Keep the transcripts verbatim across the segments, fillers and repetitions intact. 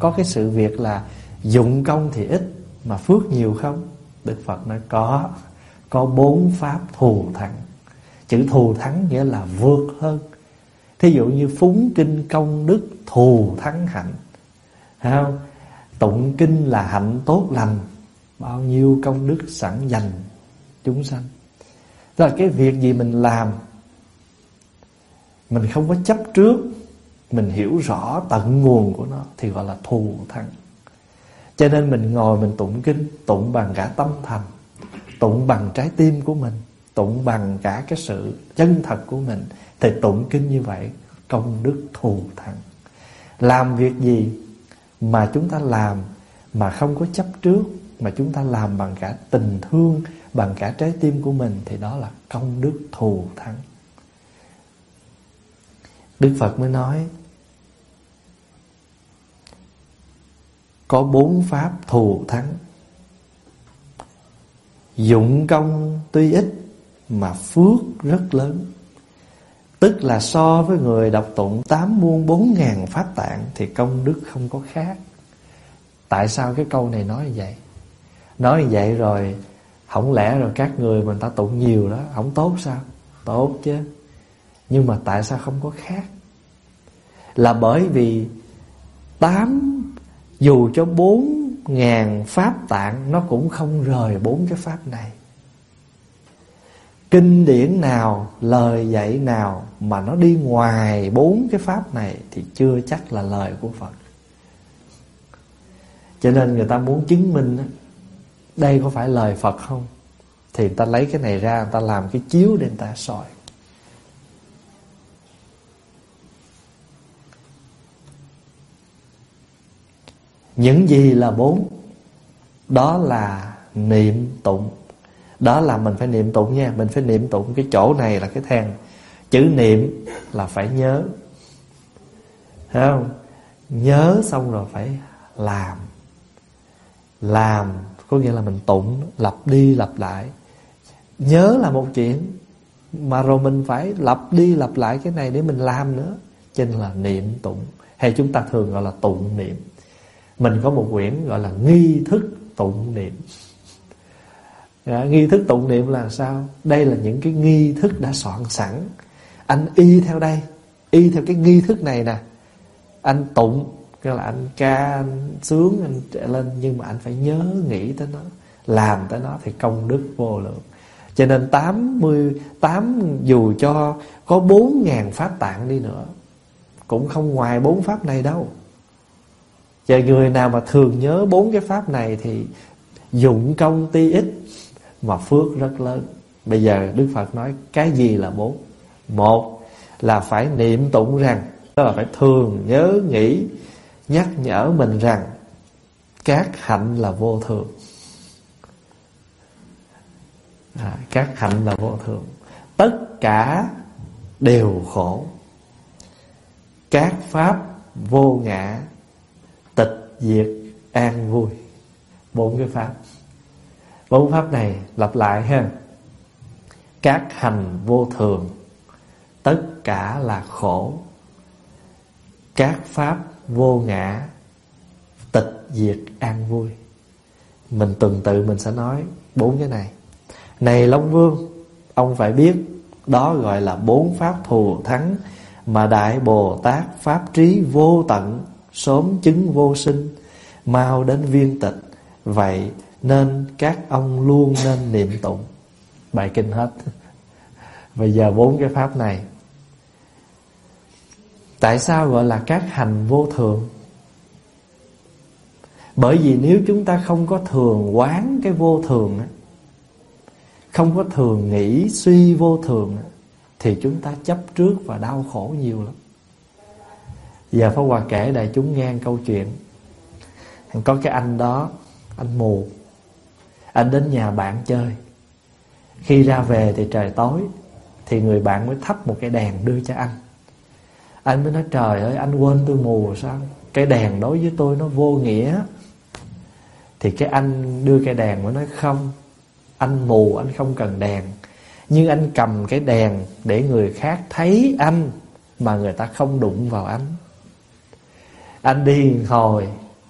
có cái sự việc là dụng công thì ít mà phước nhiều không? Đức Phật nói có. Có bốn pháp thù thắng. Chữ thù thắng nghĩa là vượt hơn. Thí dụ như phúng kinh công đức thù thắng hạnh, thấy không? Tụng kinh là hạnh tốt lành, bao nhiêu công đức sẵn dành chúng sanh. Tức là cái việc gì mình làm, mình không có chấp trước, mình hiểu rõ tận nguồn của nó thì gọi là thù thắng. Cho nên mình ngồi mình tụng kinh, tụng bằng cả tâm thành, tụng bằng trái tim của mình, tụng bằng cả cái sự chân thật của mình, thì tụng kinh như vậy công đức thù thắng. Làm việc gì mà chúng ta làm mà không có chấp trước, mà chúng ta làm bằng cả tình thương, bằng cả trái tim của mình, thì đó là công đức thù thắng. Đức Phật mới nói có bốn pháp thù thắng. Dụng công tuy ít mà phước rất lớn. Tức là so với người đọc tụng tám muôn bốn ngàn pháp tạng thì công đức không có khác. Tại sao cái câu này nói như vậy? Nói như vậy rồi không lẽ rồi các người mình ta tụng nhiều đó không tốt sao? Tốt chứ. Nhưng mà tại sao không có khác? Là bởi vì tám dù cho bốn ngàn pháp tạng nó cũng không rời bốn cái pháp này. Kinh điển nào, lời dạy nào mà nó đi ngoài bốn cái pháp này thì chưa chắc là lời của Phật. Cho nên người ta muốn chứng minh đây có phải lời Phật không, thì người ta lấy cái này ra, người ta làm cái chiếu để người ta soi. Những gì là bốn? Đó là niệm tụng. Đó là mình phải niệm tụng nha. Mình phải niệm tụng. Cái chỗ này là cái then. Chữ niệm là phải nhớ, thấy không? Nhớ xong rồi phải làm. Làm có nghĩa là mình tụng, lặp đi lặp lại. Nhớ là một chuyện, mà rồi mình phải lặp đi lặp lại cái này để mình làm nữa. Cho nên là niệm tụng, hay chúng ta thường gọi là tụng niệm. Mình có một quyển gọi là nghi thức tụng niệm. Dạ, nghi thức tụng niệm là sao? Đây là những cái nghi thức đã soạn sẵn. Anh y theo đây, y theo cái nghi thức này nè. Anh tụng, cái là anh ca, anh sướng, anh trẻ lên. Nhưng mà anh phải nhớ nghĩ tới nó, làm tới nó thì công đức vô lượng. Cho nên tám mươi tám dù cho có bốn ngàn pháp tạng đi nữa cũng không ngoài bốn pháp này đâu. Và người nào mà thường nhớ bốn cái pháp này thì dụng công tuy ít mà phước rất lớn. Bây giờ Đức Phật nói cái gì là bốn? Một là phải niệm tụng rằng, đó là phải thường nhớ nghĩ, nhắc nhở mình rằng các hạnh là vô thường. à, Các hạnh là vô thường, tất cả đều khổ. Các pháp vô ngã, tịch diệt an vui. Bốn cái pháp. Bốn pháp này lặp lại ha. Các hành vô thường, tất cả là khổ. Các pháp vô ngã, tịch diệt an vui. Mình tuần tự mình sẽ nói bốn cái này. Này Long Vương, ông phải biết đó gọi là bốn pháp thù thắng mà Đại Bồ Tát pháp trí vô tận, sớm chứng vô sinh, mau đến viên tịch. Vậy nên các ông luôn nên niệm tụng. Bài kinh hết. Bây giờ bốn cái pháp này. Tại sao gọi là các hành vô thường? Bởi vì nếu chúng ta không có thường quán cái vô thường, không có thường nghĩ suy vô thường, thì chúng ta chấp trước và đau khổ nhiều lắm. Giờ Pháp Hòa kể đại chúng nghe câu chuyện. Có cái anh đó, anh mù. Anh đến nhà bạn chơi. Khi ra về thì trời tối, thì người bạn mới thắp một cái đèn đưa cho anh. Anh mới nói trời ơi, anh quên tôi mù sao? Cái đèn đối với tôi nó vô nghĩa. Thì cái anh đưa cái đèn mới nói không, anh mù anh không cần đèn, nhưng anh cầm cái đèn để người khác thấy anh mà người ta không đụng vào anh. Anh đi hồi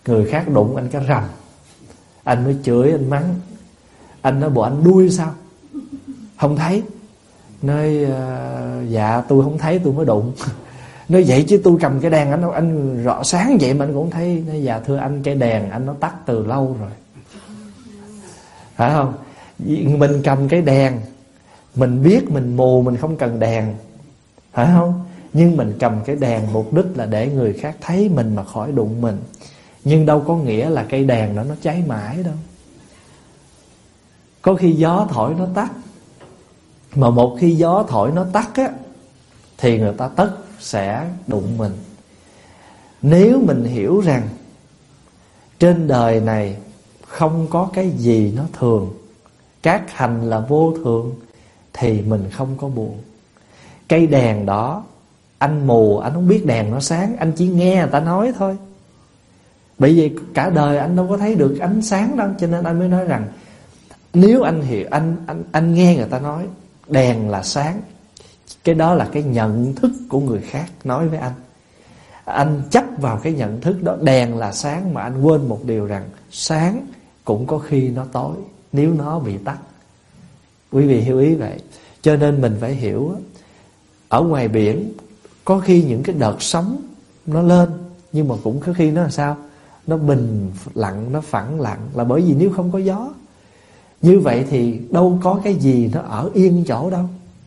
Người khác đụng anh cái rầm, anh mới chửi, anh mắng. Anh nói bộ anh đuôi sao không thấy. Nói dạ tôi không thấy tôi mới đụng. Nói vậy chứ tôi cầm cái đèn anh anh rõ sáng vậy mà anh cũng thấy. Nói dạ thưa anh, cái đèn anh nó tắt từ lâu rồi. Phải không? Mình cầm cái đèn, mình biết mình mù, mình không cần đèn, phải không? Nhưng mình cầm cái đèn mục đích là để người khác thấy mình mà khỏi đụng mình. Nhưng đâu có nghĩa là cây đèn đó nó cháy mãi đâu. Có khi gió thổi nó tắt. Mà một khi gió thổi nó tắt á, thì người ta tất sẽ đụng mình. Nếu mình hiểu rằng trên đời này không có cái gì nó thường, các hành là vô thường, thì mình không có buồn. Cây đèn đó, anh mù, anh không biết đèn nó sáng, anh chỉ nghe người ta nói thôi. Bởi vì cả đời anh đâu có thấy được ánh sáng đâu. Cho nên anh mới nói rằng nếu anh hiểu, anh, anh, anh nghe người ta nói đèn là sáng, cái đó là cái nhận thức của người khác nói với anh. Anh chấp vào cái nhận thức đó, đèn là sáng, mà anh quên một điều rằng sáng cũng có khi nó tối nếu nó bị tắt. Quý vị hiểu ý vậy. Cho nên mình phải hiểu, ở ngoài biển có khi những cái đợt sóng nó lên, nhưng mà cũng có khi nó là sao? Nó bình lặng, nó phẳng lặng. Là bởi vì nếu không có gió. Như vậy thì đâu có cái gì nó ở yên chỗ đâu.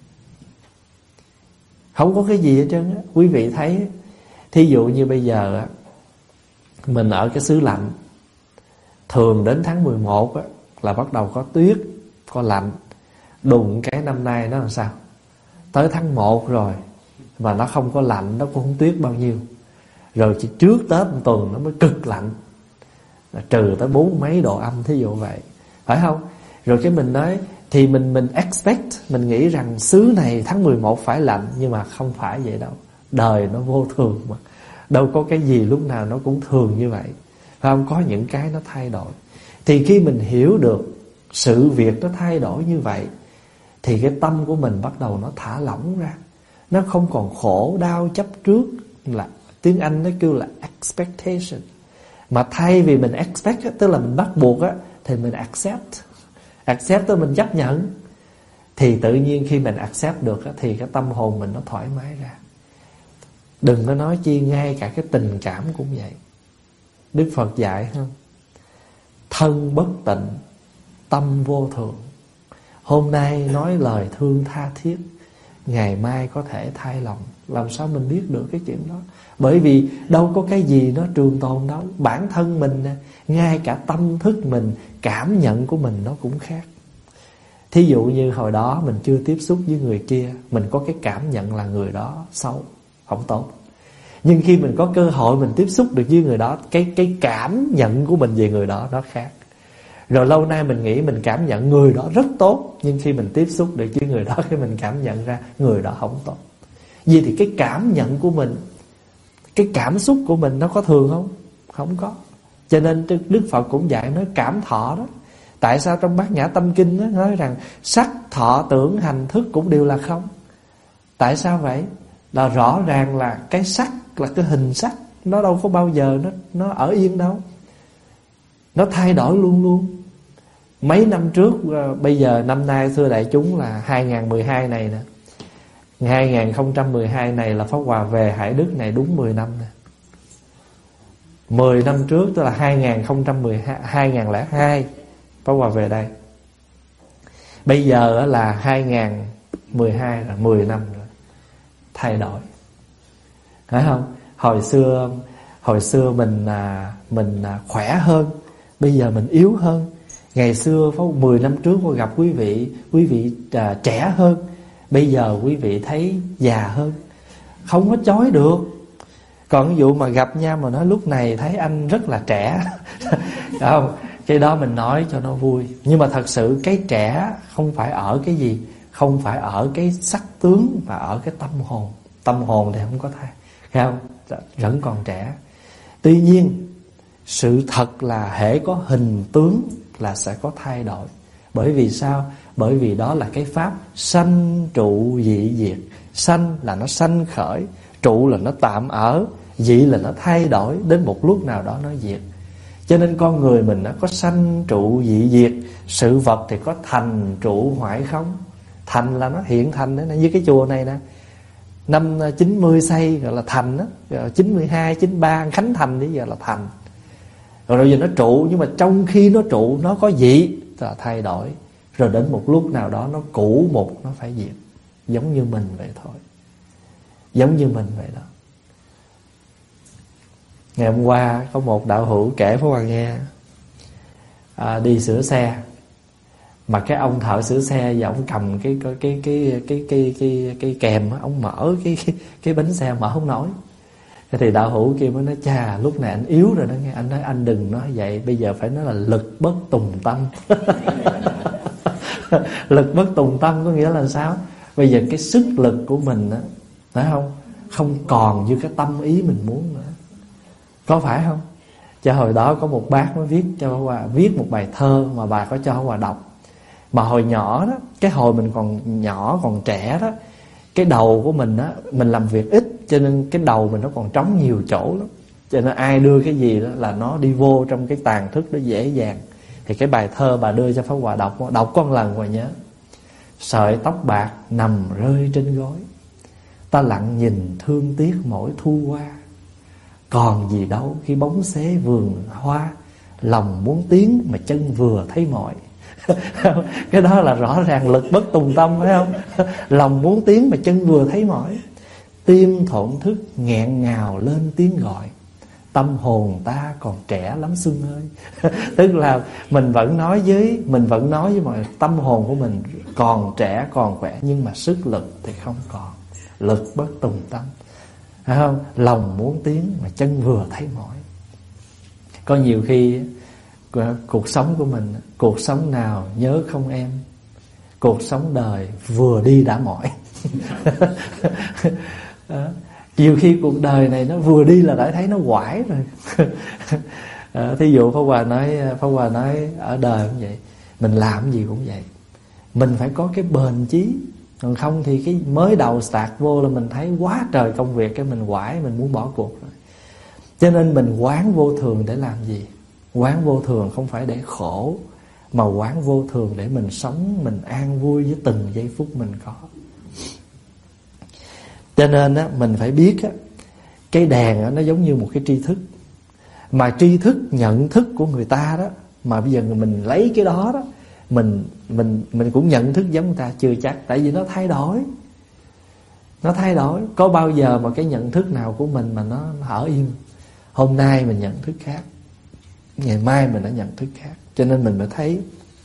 Không có cái gì hết trơn á. Quý vị thấy, thí dụ như bây giờ á, mình ở cái xứ lạnh, thường đến tháng mười một á, là bắt đầu có tuyết, có lạnh. Đùng cái năm nay nó làm sao? Tới tháng một rồi mà nó không có lạnh, nó cũng không tuyết bao nhiêu. Rồi chỉ trước Tết một tuần nó mới cực lạnh, trừ tới bốn mấy độ âm, thí dụ vậy, phải không? Rồi cái mình nói, thì mình mình expect, mình nghĩ rằng xứ này tháng mười một phải lạnh. Nhưng mà không phải vậy đâu. Đời nó vô thường mà. Đâu có cái gì lúc nào nó cũng thường như vậy, phải không? Có những cái nó thay đổi. Thì khi mình hiểu được sự việc nó thay đổi như vậy, thì cái tâm của mình bắt đầu nó thả lỏng ra. Nó không còn khổ đau chấp trước, là tiếng Anh nó kêu là expectation. Mà thay vì mình expect, tức là mình bắt buộc á, thì mình accept. Accept tức mình chấp nhận. Thì tự nhiên khi mình accept được á, thì cái tâm hồn mình nó thoải mái ra. Đừng có nói chi, ngay cả cái tình cảm cũng vậy. Đức Phật dạy không? Thân bất tịnh, tâm vô thường. Hôm nay nói lời thương tha thiết, ngày mai có thể thay lòng. Làm sao mình biết được cái chuyện đó? Bởi vì đâu có cái gì nó trường tồn đâu. Bản thân mình nè, ngay cả tâm thức mình, cảm nhận của mình nó cũng khác. Thí dụ như hồi đó mình chưa tiếp xúc với người kia, mình có cái cảm nhận là người đó xấu, không tốt. Nhưng khi mình có cơ hội mình tiếp xúc được với người đó, Cái, cái cảm nhận của mình về người đó nó khác. Rồi lâu nay mình nghĩ mình cảm nhận người đó rất tốt, nhưng khi mình tiếp xúc được với người đó, cái mình cảm nhận ra người đó không tốt. Vì thì cái cảm nhận của mình, cái cảm xúc của mình nó có thường không? Không có. Cho nên Đức Phật cũng dạy nói cảm thọ đó. Tại sao trong Bát Nhã Tâm Kinh đó nói rằng sắc, thọ, tưởng, hành, thức cũng đều là không? Tại sao vậy? Là rõ ràng là cái sắc, là cái hình sắc, nó đâu có bao giờ nó, nó ở yên đâu. Nó thay đổi luôn luôn. Mấy năm trước, bây giờ năm nay thưa đại chúng là hai không một hai này nè, hai không một hai này là Pháp Hòa về Hải Đức này đúng mười năm nè. Mười năm trước tức là hai không một hai, hai không không hai Pháp Hòa về đây. Bây giờ là hai không một hai là mười năm rồi. Thay đổi, phải không? Hồi xưa Hồi xưa mình Mình khỏe hơn, bây giờ mình yếu hơn. Ngày xưa mười năm trước tôi gặp quý vị, Quý vị à, trẻ hơn, bây giờ quý vị thấy già hơn. Không có chối được. Còn ví dụ mà gặp nhau mà nói lúc này thấy anh rất là trẻ không? Cái đó mình nói cho nó vui. Nhưng mà thật sự cái trẻ không phải ở cái gì, không phải ở cái sắc tướng, mà ở cái tâm hồn. Tâm hồn thì không có thay, không? Vẫn còn trẻ. Tuy nhiên sự thật là hễ có hình tướng là sẽ có thay đổi. Bởi vì sao? Bởi vì đó là cái pháp sanh trụ dị diệt. Sanh là nó sanh khởi, trụ là nó tạm ở, dị là nó thay đổi, đến một lúc nào đó nó diệt. Cho nên con người mình nó có sanh trụ dị diệt, sự vật thì có thành trụ hoại không. Thành là nó hiện thành đó, như cái chùa này nè, năm chín mươi xây gọi là thành đó, chín mươi hai, chín mươi ba khánh thành bây giờ là thành. Rồi bây giờ nó trụ, nhưng mà trong khi nó trụ nó có gì là thay đổi. Rồi đến một lúc nào đó nó cũ một, nó phải diệt. Giống như mình vậy thôi. Giống như mình vậy đó. Ngày hôm qua có một đạo hữu kể Pháp Hòa nghe, à, đi sửa xe, mà cái ông thợ sửa xe và ông cầm cái cái cái cái cái cái cái, cái kèm, ông mở cái, cái cái bánh xe mở không nổi. Thì đạo hữu kia mới nói: chà, lúc này anh yếu rồi đó nghe. Anh nói: anh đừng nói vậy, bây giờ phải nói là lực bất tùng tâm. Lực bất tùng tâm có nghĩa là sao? Bây giờ cái sức lực của mình á, phải không, không còn như cái tâm ý mình muốn nữa. Có phải không? Cho hồi đó có một bác mới viết cho Hòa, viết một bài thơ mà bà có cho Hòa đọc. Mà hồi nhỏ đó, cái hồi mình còn nhỏ, còn trẻ đó, cái đầu của mình á, mình làm việc ít, cho nên cái đầu mình nó còn trống nhiều chỗ lắm. Cho nên ai đưa cái gì đó là nó đi vô trong cái tàn thức đó dễ dàng. Thì cái bài thơ bà đưa cho Pháp Hòa đọc, đọc có một lần Hòa nhớ: sợi tóc bạc nằm rơi trên gối, ta lặng nhìn thương tiếc mỗi thu qua. Còn gì đâu khi bóng xế vườn hoa, lòng muốn tiến mà chân vừa thấy mỏi. Cái đó là rõ ràng lực bất tùng tâm, phải không? Lòng muốn tiến mà chân vừa thấy mỏi. Tim thổn thức nghẹn ngào lên tiếng gọi, tâm hồn ta còn trẻ lắm Xuân ơi. Tức là mình vẫn nói với Mình vẫn nói với mọi tâm hồn của mình còn trẻ, còn khỏe, nhưng mà sức lực thì không còn. Lực bất tùng tâm, phải không? Lòng muốn tiến mà chân vừa thấy mỏi. Có nhiều khi cuộc sống của mình, cuộc sống nào nhớ không em, cuộc sống đời vừa đi đã mỏi. Đó. Nhiều khi cuộc đời này nó vừa đi là đã thấy nó quải rồi. À, thí dụ Pháp Hòa nói Pháp Hòa nói ở đời cũng vậy, mình làm gì cũng vậy, mình phải có cái bền chí. Còn không thì cái mới đầu start vô là mình thấy quá trời công việc, cái mình quải, mình muốn bỏ cuộc rồi. Cho nên mình quán vô thường để làm gì? Quán vô thường không phải để khổ, mà quán vô thường để mình sống, mình an vui với từng giây phút mình có. Cho nên á, mình phải biết á, cái đèn á, nó giống như một cái tri thức. Mà tri thức, nhận thức của người ta đó, mà bây giờ mình lấy cái đó đó, Mình mình mình cũng nhận thức giống người ta chưa chắc. Tại vì nó thay đổi. Nó thay đổi. Có bao giờ mà cái nhận thức nào của mình mà nó, nó ở yên. Hôm nay mình nhận thức khác, ngày mai mình đã nhận thức khác. Cho nên mình mới thấy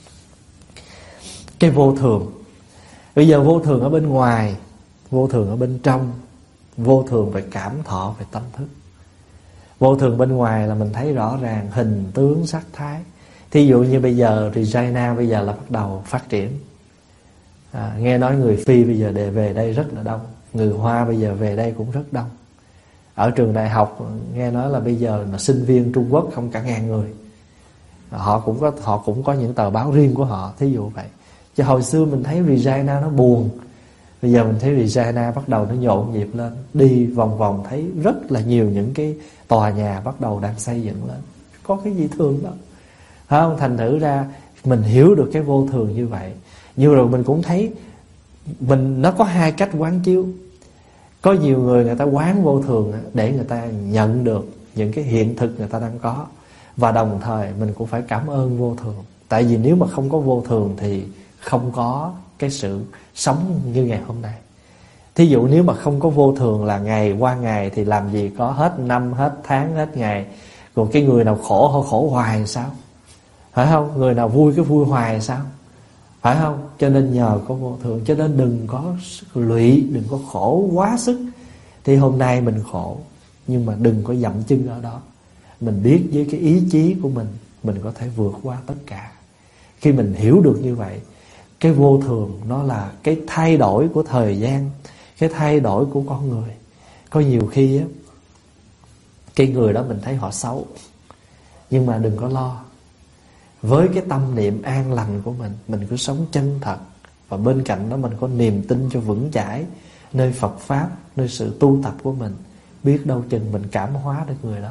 cái vô thường. Bây giờ vô thường ở bên ngoài, vô thường ở bên trong, vô thường về cảm thọ, về tâm thức. Vô thường bên ngoài là mình thấy rõ ràng hình tướng sắc thái. Thí dụ như bây giờ Regina bây giờ là bắt đầu phát triển. à, Nghe nói người Phi bây giờ để về đây rất là đông, người Hoa bây giờ về đây cũng rất đông. Ở trường đại học nghe nói là bây giờ là sinh viên Trung Quốc không cả ngàn người. Họ cũng có họ cũng có những tờ báo riêng của họ, thí dụ vậy. Chứ hồi xưa mình thấy Regina nó buồn, bây giờ mình thấy Regina bắt đầu nó nhộn nhịp lên. Đi vòng vòng thấy rất là nhiều những cái tòa nhà bắt đầu đang xây dựng lên. Có cái gì thường đâu, phải không? Thành thử ra mình hiểu được cái vô thường như vậy. Nhưng rồi mình cũng thấy mình nó có hai cách quán chiếu. Có nhiều người người ta quán vô thường để người ta nhận được những cái hiện thực người ta đang có. Và đồng thời mình cũng phải cảm ơn vô thường. Tại vì nếu mà không có vô thường thì không có cái sự sống như ngày hôm nay. Thí dụ nếu mà không có vô thường là ngày qua ngày thì làm gì có hết năm, hết tháng, hết ngày. Còn cái người nào khổ họ khổ hoài sao? Phải không? Người nào vui cái vui hoài sao? Phải không? Cho nên nhờ có vô thường, cho nên đừng có lụy, đừng có khổ quá sức. Thì hôm nay mình khổ, nhưng mà đừng có dậm chân ở đó. Mình biết với cái ý chí của mình, mình có thể vượt qua tất cả. Khi mình hiểu được như vậy, cái vô thường nó là cái thay đổi của thời gian, cái thay đổi của con người. Có nhiều khi á, cái người đó mình thấy họ xấu, nhưng mà đừng có lo. Với cái tâm niệm an lành của mình, mình cứ sống chân thật. Và bên cạnh đó mình có niềm tin cho vững chãi nơi Phật Pháp, nơi sự tu tập của mình. Biết đâu chừng mình cảm hóa được người đó.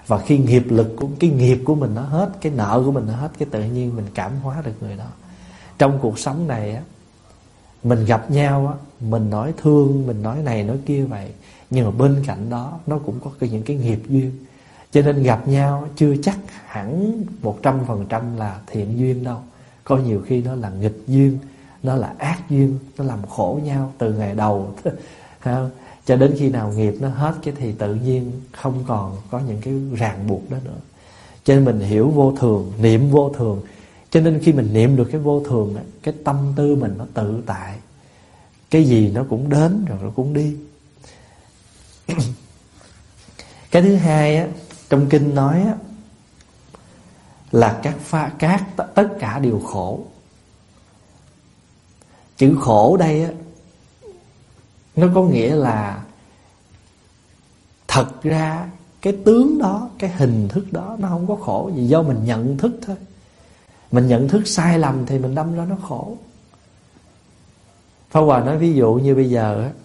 Và khi nghiệp lực của cái nghiệp của mình nó hết, cái nợ của mình nó hết, cái tự nhiên mình cảm hóa được người đó. Trong cuộc sống này á, mình gặp nhau á, mình nói thương, mình nói này nói kia vậy, nhưng mà bên cạnh đó nó cũng có những cái nghiệp duyên. Cho nên gặp nhau chưa chắc hẳn một trăm phần trăm là thiện duyên đâu. Có nhiều khi nó là nghịch duyên, nó là ác duyên, nó làm khổ nhau từ ngày đầu cho đến khi nào nghiệp nó hết, cái thì tự nhiên không còn có những cái ràng buộc đó nữa. Cho nên mình hiểu vô thường, niệm vô thường. Cho nên khi mình niệm được cái vô thường đó, cái tâm tư mình nó tự tại. Cái gì nó cũng đến rồi nó cũng đi. Cái thứ hai á, trong kinh nói á, là các pha các tất cả đều khổ. Chữ khổ đây á, nó có nghĩa là thật ra cái tướng đó, cái hình thức đó nó không có khổ gì, do mình nhận thức thôi. Mình nhận thức sai lầm thì mình đâm ra nó khổ. Pháp Hòa nói ví dụ như bây giờ á,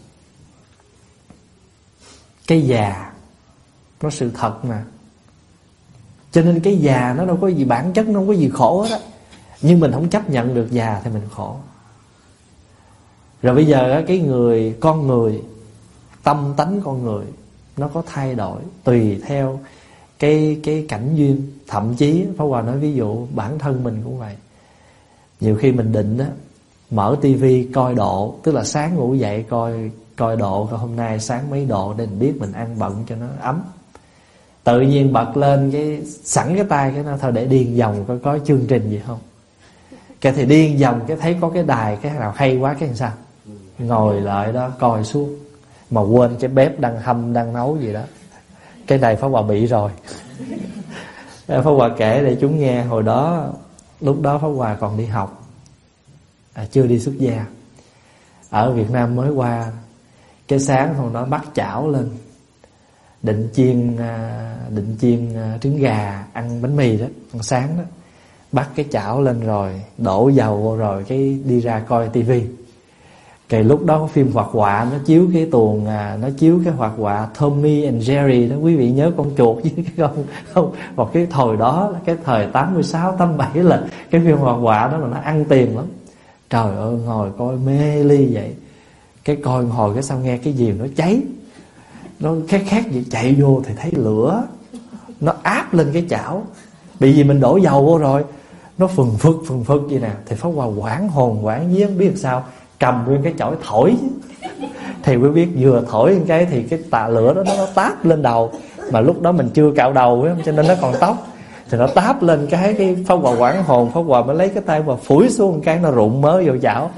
cái già nó sự thật mà, cho nên cái già nó đâu có gì bản chất, nó không có gì khổ hết á. Nhưng mình không chấp nhận được già thì mình khổ. Rồi bây giờ á, cái người con người, tâm tánh con người nó có thay đổi tùy theo cái cái cảnh duyên. Thậm chí Pháp Hòa nói ví dụ bản thân mình cũng vậy. Nhiều khi mình định á, mở tivi coi độ, tức là sáng ngủ dậy coi coi độ, coi hôm nay sáng mấy độ để mình biết mình ăn bận cho nó ấm. Tự nhiên bật lên cái sẵn cái tay cái nó thôi để điên vòng coi có chương trình gì không. Cái thì điên vòng cái thấy có cái đài cái nào hay quá cái làm sao, ngồi lại đó coi suốt, mà quên cái bếp đang hâm đang nấu gì đó. Cái này Pháp Hòa bị rồi. Pháp Hòa kể để chúng nghe. Hồi đó, lúc đó Pháp Hòa còn đi học, à, chưa đi xuất gia, ở Việt Nam mới qua. Cái sáng hôm đó bắt chảo lên, định chiên định chiên trứng gà, ăn bánh mì đó, ăn sáng đó. Bắt cái chảo lên rồi đổ dầu vô rồi cái đi ra coi tivi. Cái lúc đó có phim hoạt họa nó chiếu cái tuồng, à, nó chiếu cái hoạt họa Tommy and Jerry đó, quý vị nhớ con chuột với cái con không? Một cái thời đó, cái thời tám mươi sáu, tám mươi bảy là cái phim hoạt họa đó mà nó ăn tiền lắm. Trời ơi, ngồi coi mê ly vậy. Cái coi hồi cái sao nghe cái gì nó cháy, nó khét khét vậy, chạy vô thì thấy lửa nó áp lên cái chảo. Bị gì mình đổ dầu vô rồi nó phừng phực phừng phực vậy nè. Thì Pháp Hòa hoảng hồn hoảng vía, biết làm sao, cầm nguyên cái chổi thổi. Thì quý biết vừa thổi một cái thì cái tạ lửa đó nó táp lên đầu. Mà lúc đó mình chưa cạo đầu ấy, cho nên nó còn tóc. Thì nó táp lên cái, cái Pháp Hòa hoảng hồn. Pháp Hòa mới lấy cái tay và phủi xuống một cái, nó rụng mớ vô chảo.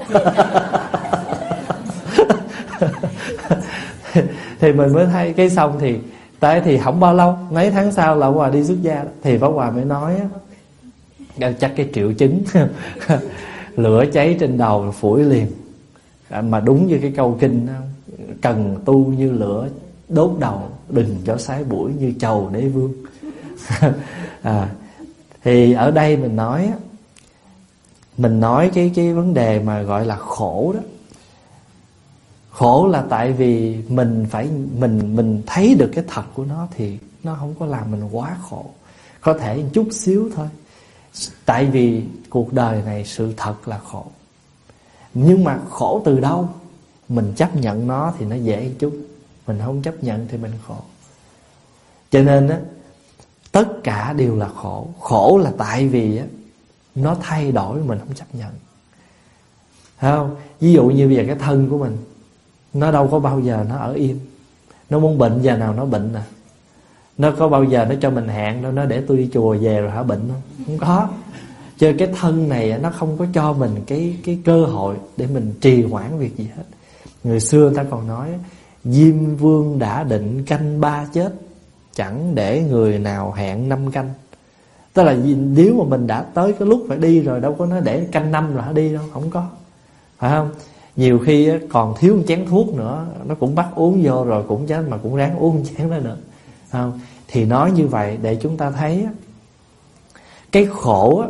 Thì mình mới thấy cái xong thì tại thì không bao lâu, mấy tháng sau là Pháp Hòa đi xuất gia. Thì Pháp Hòa mới nói chắc cái triệu chứng lửa cháy trên đầu phủi liền. À, mà đúng như cái câu kinh đó, cần tu như lửa đốt đầu, đừng cho sái bụi như trầu đế vương. À, thì ở đây mình nói mình nói cái cái vấn đề mà gọi là khổ đó. Khổ là tại vì mình phải mình mình thấy được cái thật của nó thì nó không có làm mình quá khổ. Có thể một chút xíu thôi. Tại vì cuộc đời này sự thật là khổ. Nhưng mà khổ từ đâu? Mình chấp nhận nó thì nó dễ một chút, mình không chấp nhận thì mình khổ. Cho nên á, tất cả đều là khổ. Khổ là tại vì á, nó thay đổi mình không chấp nhận. Thấy không? Ví dụ như bây giờ cái thân của mình, nó đâu có bao giờ nó ở yên. Nó muốn bệnh giờ nào nó bệnh nè. Nó có bao giờ nó cho mình hẹn đâu, nó để tôi đi chùa về rồi hả bệnh không? Không có. Cho cái thân này nó không có cho mình cái cái cơ hội để mình trì hoãn việc gì hết. Người xưa người ta còn nói Diêm Vương đã định canh ba chết, chẳng để người nào hẹn năm canh. Tức là nếu mà mình đã tới cái lúc phải đi rồi, đâu có nói để canh năm rồi hả đi đâu, không có. Phải không? Nhiều khi còn thiếu một chén thuốc nữa, nó cũng bắt uống vô rồi cũng chết mà cũng ráng uống một chén đó nữa. Không? Thì nói như vậy để chúng ta thấy cái khổ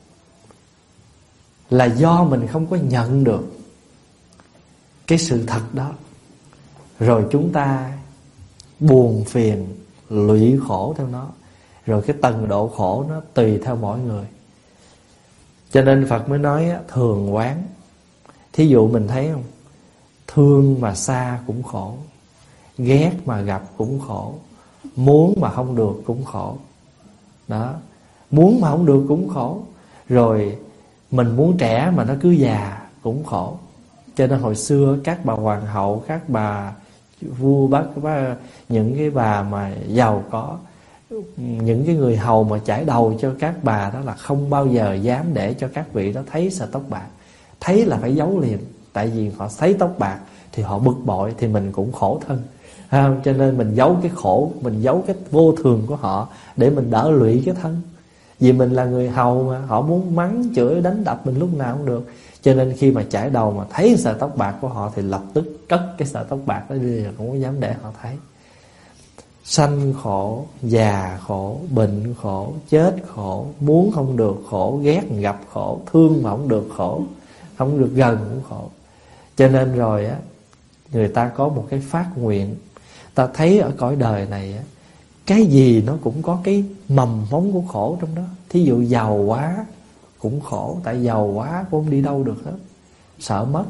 là do mình không có nhận được cái sự thật đó, rồi chúng ta buồn phiền lụy khổ theo nó. Rồi cái tầng độ khổ nó tùy theo mỗi người. Cho nên Phật mới nói thường quán. Thí dụ mình thấy không, thương mà xa cũng khổ, ghét mà gặp cũng khổ, muốn mà không được cũng khổ. Đó, muốn mà không được cũng khổ. Rồi mình muốn trẻ mà nó cứ già cũng khổ. Cho nên hồi xưa các bà hoàng hậu, các bà vua bác, những cái bà mà giàu có, những cái người hầu mà chải đầu cho các bà đó là không bao giờ dám để cho các vị đó thấy sợi tóc bạc. Thấy là phải giấu liền. Tại vì họ thấy tóc bạc thì họ bực bội, thì mình cũng khổ thân. Không? Cho nên mình giấu cái khổ, mình giấu cái vô thường của họ để mình đỡ lụy cái thân. Vì mình là người hầu mà, họ muốn mắng, chửi, đánh đập mình lúc nào cũng được. Cho nên khi mà chải đầu mà thấy sợi tóc bạc của họ thì lập tức cất cái sợi tóc bạc đó đi, không có dám để họ thấy. Sanh khổ, già khổ, bệnh khổ, chết khổ, muốn không được khổ, ghét gặp khổ, thương mà không được khổ, không được gần cũng khổ. Cho nên rồi á, người ta có một cái phát nguyện. Ta thấy ở cõi đời này á, cái gì nó cũng có cái mầm mống của khổ trong đó. Thí dụ giàu quá cũng khổ, tại giàu quá cũng không đi đâu được hết, sợ mất.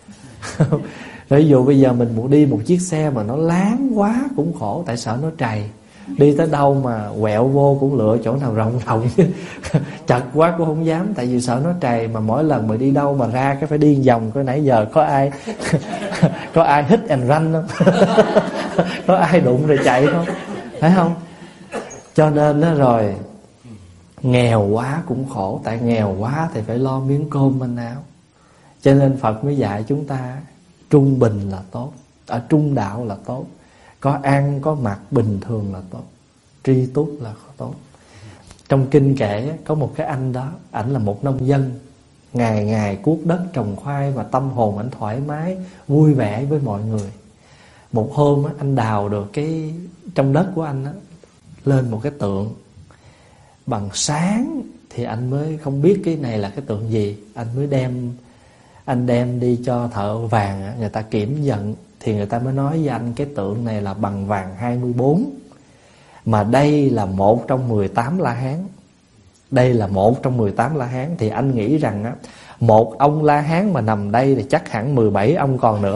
Ví dụ bây giờ mình muốn đi một chiếc xe mà nó láng quá cũng khổ, tại sợ nó trầy. Đi tới đâu mà quẹo vô cũng lựa chỗ nào rộng rộng. Chật quá cũng không dám, tại vì sợ nó trầy. Mà mỗi lần mà đi đâu mà ra cái phải đi vòng, coi nãy giờ có ai có ai hit and run không? Có ai đụng rồi chạy không? Phải không? Cho nên đó rồi, nghèo quá cũng khổ, tại nghèo quá thì phải lo miếng cơm manh áo. Cho nên Phật mới dạy chúng ta trung bình là tốt, ở trung đạo là tốt, có ăn có mặc bình thường là tốt, tri túc là tốt. Trong kinh kể có một cái anh đó, ảnh là một nông dân, ngày ngày cuốc đất trồng khoai và tâm hồn ảnh thoải mái, vui vẻ với mọi người. Một hôm anh đào được cái trong đất của anh đó, lên một cái tượng bằng sáng, thì anh mới không biết cái này là cái tượng gì. Anh mới đem Anh đem đi cho thợ vàng, người ta kiểm nhận, thì người ta mới nói với anh cái tượng này là bằng vàng hai mươi bốn. Mà đây là một trong mười tám La Hán. Đây là một trong mười tám La Hán. Thì anh nghĩ rằng á, một ông La Hán mà nằm đây thì chắc hẳn mười bảy ông còn nữa.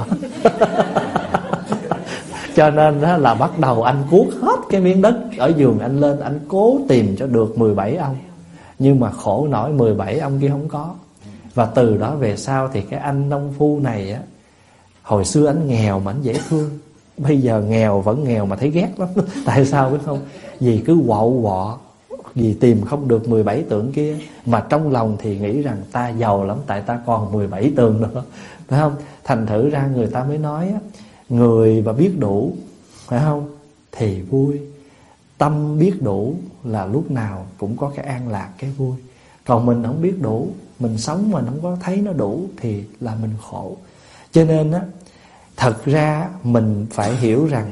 Cho nên đó là bắt đầu anh cuốc hết cái miếng đất ở vườn anh lên, anh cố tìm cho được mười bảy ông. Nhưng mà khổ nổi mười bảy ông kia không có. Và từ đó về sau thì cái anh nông phu này á, hồi xưa anh nghèo mà anh dễ thương, bây giờ nghèo vẫn nghèo mà thấy ghét lắm. Tại sao biết không? Vì cứ quậu quọ, vì tìm không được mười bảy tượng kia, mà trong lòng thì nghĩ rằng ta giàu lắm, tại ta còn mười bảy tượng nữa, phải không? Thành thử ra người ta mới nói á, người mà biết đủ, phải không, thì vui. Tâm biết đủ là lúc nào cũng có cái an lạc, cái vui. Còn mình không biết đủ, mình sống mình không có thấy nó đủ thì là mình khổ. Cho nên á, thật ra mình phải hiểu rằng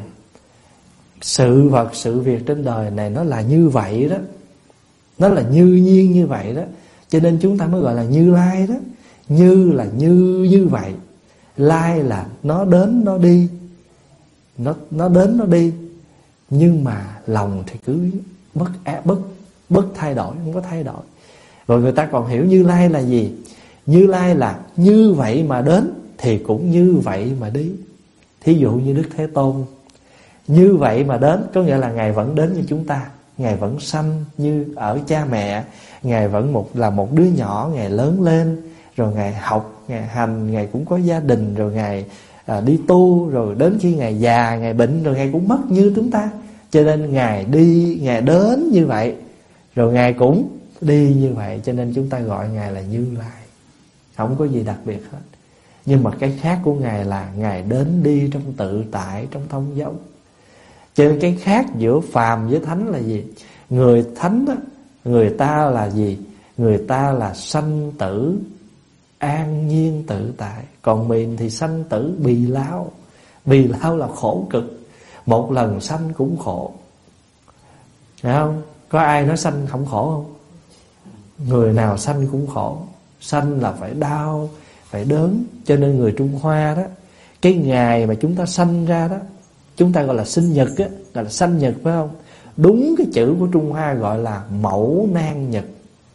sự vật, sự việc trên đời này nó là như vậy đó. Nó là như nhiên như vậy đó. Cho nên chúng ta mới gọi là Như Lai đó. Như là như như vậy, Lai là nó đến nó đi, Nó, nó đến nó đi. Nhưng mà lòng thì cứ bất, bất, bất thay đổi, không có thay đổi. Rồi người ta còn hiểu Như Lai là gì? Như Lai là như vậy mà đến thì cũng như vậy mà đi. Thí dụ như Đức Thế Tôn, như vậy mà đến, có nghĩa là Ngài vẫn đến như chúng ta. Ngài vẫn sanh như ở cha mẹ. Ngài vẫn một là một đứa nhỏ, Ngài lớn lên, rồi Ngài học, Ngài hành, Ngài cũng có gia đình, rồi Ngài à, đi tu, rồi đến khi Ngài già, Ngài bệnh, rồi Ngài cũng mất như chúng ta. Cho nên Ngài đi, Ngài đến như vậy, rồi Ngài cũng đi như vậy. Cho nên chúng ta gọi Ngài là Như Lai, không có gì đặc biệt hết. Nhưng mà cái khác của Ngài là Ngài đến đi trong tự tại, trong thông dong. Cho nên cái khác giữa phàm với thánh là gì? Người thánh đó, người ta là gì? Người ta là sanh tử an nhiên tự tại. Còn mình thì sanh tử bì lao. Bì lao là khổ cực, một lần sanh cũng khổ, phải không? Có ai nói sanh không khổ không? Người nào sanh cũng khổ. Sanh là phải đau, phải đớn. Cho nên người Trung Hoa đó, cái ngày mà chúng ta sanh ra đó, chúng ta gọi là sinh nhật á, gọi là sanh nhật, phải không? Đúng cái chữ của Trung Hoa gọi là mẫu nan nhật,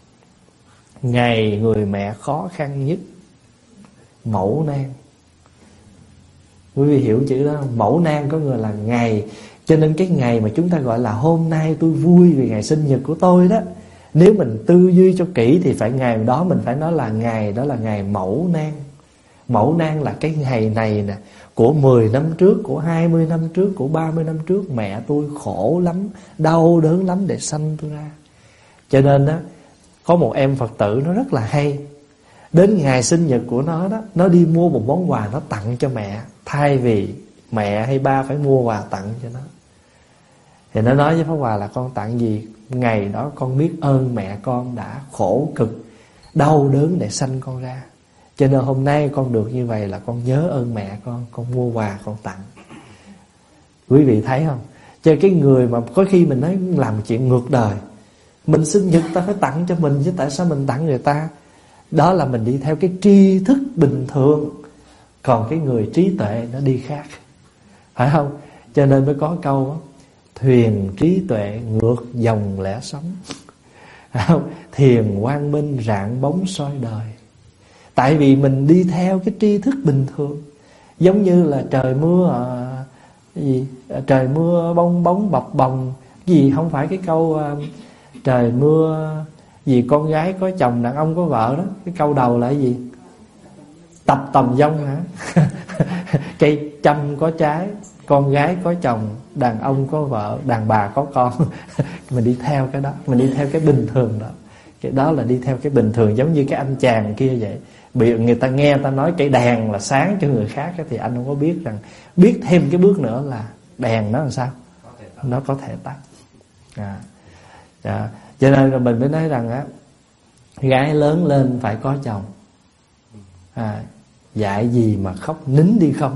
ngày người mẹ khó khăn nhất. Mẫu nan, quý vị hiểu chữ đó không? Mẫu nan có người là ngày. Cho nên cái ngày mà chúng ta gọi là hôm nay tôi vui vì ngày sinh nhật của tôi đó, nếu mình tư duy cho kỹ thì phải ngày đó mình phải nói là ngày đó là ngày mẫu nan. Mẫu nan là cái ngày này nè, của mười năm trước, của hai mươi năm trước, của ba mươi năm trước, mẹ tôi khổ lắm, đau đớn lắm để sanh tôi ra. Cho nên đó, có một em Phật tử nó rất là hay. Đến ngày sinh nhật của nó đó, nó đi mua một món quà nó tặng cho mẹ, thay vì mẹ hay ba phải mua quà tặng cho nó. Thì nó nói với Pháp Hòa là con tặng gì? Ngày đó con biết ơn mẹ con đã khổ cực, đau đớn để sanh con ra, cho nên hôm nay con được như vậy là con nhớ ơn mẹ con, con mua quà con tặng. Quý vị thấy không? Cho cái người mà có khi mình nói làm chuyện ngược đời, mình sinh nhật ta phải tặng cho mình chứ tại sao mình tặng người ta? Đó là mình đi theo cái tri thức bình thường, còn cái người trí tuệ nó đi khác, phải không? Cho nên mới có câu đó, thuyền trí tuệ ngược dòng lẽ sống, phải không? Thiền quang minh rạng bóng soi đời. Tại vì mình đi theo cái tri thức bình thường. Giống như là trời mưa à, cái gì? Trời mưa bong bóng bập bồng, cái gì không phải cái câu à, trời mưa gì con gái có chồng đàn ông có vợ đó. Cái câu đầu là cái gì? Tập tầm dông hả? Cây chăm có trái, con gái có chồng, đàn ông có vợ, đàn bà có con. Mình đi theo cái đó, mình đi theo cái bình thường đó. Cái đó là đi theo cái bình thường. Giống như cái anh chàng kia vậy, bị người ta nghe ta nói cái đèn là sáng cho người khác, thì anh không có biết rằng biết thêm cái bước nữa là đèn nó làm sao nó có thể tắt. À, à, cho nên là mình mới nói rằng á, gái lớn lên phải có chồng. À, dạy gì mà khóc nín đi không.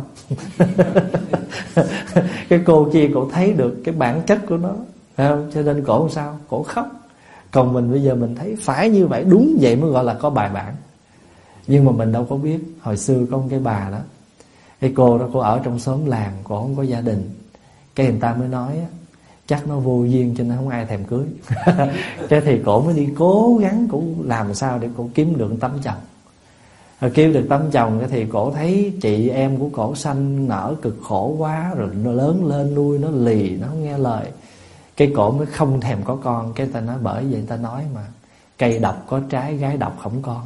Cái cô kia cổ thấy được cái bản chất của nó, phải không? Cho nên cổ làm sao? Cổ khóc. Còn mình bây giờ mình thấy phải như vậy, đúng vậy mới gọi là có bài bản. Nhưng mà mình đâu có biết. Hồi xưa có một cái bà đó, cái cô đó, cô ở trong xóm làng, cô không có gia đình. Cái người ta mới nói á, chắc nó vô duyên cho nên không ai thèm cưới. Cái thì cổ mới đi cố gắng, cổ làm sao để cổ kiếm được tấm chồng. Rồi kiếm được tấm chồng cái thì cổ thấy chị em của cổ sanh nở cực khổ quá, rồi nó lớn lên nuôi nó lì, nó không nghe lời. Cái cổ mới không thèm có con. Cái ta nói bởi vậy người ta nói mà cây độc có trái, gái độc không con.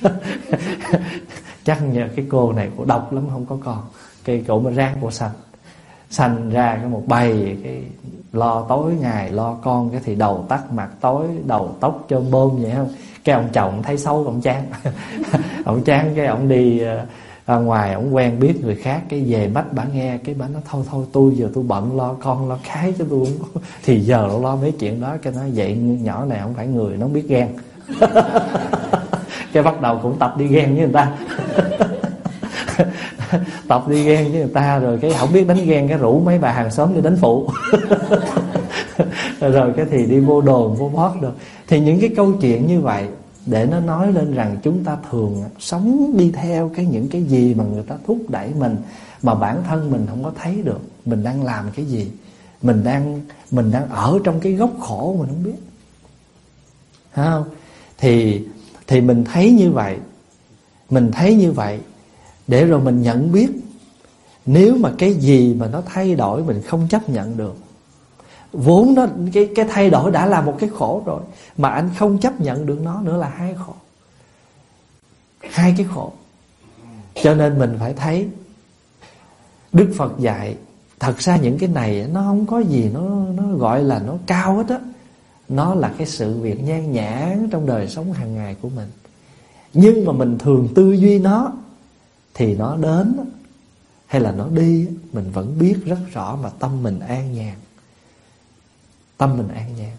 Chắc nhờ cái cô này cổ độc lắm không có con. Cái cổ mới ráng cổ sanh. Sanh ra cái một bầy cái lo tối ngày lo con, cái thì đầu tắt mặt tối, đầu tóc chôm bôm vậy không. Cái ông chồng thấy xấu ông chán. Ông chán cái ông đi ra ngoài, ông quen biết người khác, cái về mách bả nghe, cái bả nói thôi thôi tôi giờ tôi bận lo con lo cái chứ tôi không có. Thì giờ nó lo mấy chuyện đó. Cái nói vậy nhỏ này không phải người, nó không biết ghen. Cái bắt đầu cũng tập đi ghen với người ta. Tập đi ghen với người ta, rồi cái không biết đánh ghen, cái rủ mấy bà hàng xóm đi đánh phụ. Rồi cái thì đi vô đồn vô bót được. Thì những cái câu chuyện như vậy để nó nói lên rằng chúng ta thường sống đi theo cái những cái gì mà người ta thúc đẩy mình, mà bản thân mình không có thấy được mình đang làm cái gì. Mình đang mình đang ở trong cái góc khổ mình không biết, thấy không? Thì thì mình thấy như vậy, mình thấy như vậy để rồi mình nhận biết. Nếu mà cái gì mà nó thay đổi mình không chấp nhận được, vốn nó cái cái thay đổi đã là một cái khổ rồi, mà anh không chấp nhận được nó nữa là hai khổ, hai cái khổ. Cho nên mình phải thấy Đức Phật dạy, thật ra những cái này nó không có gì nó nó gọi là nó cao hết á. Nó là cái sự việc nhan nhản trong đời sống hàng ngày của mình. Nhưng mà mình thường tư duy nó, thì nó đến hay là nó đi, mình vẫn biết rất rõ, mà tâm mình an nhàn. Tâm mình an nhàn.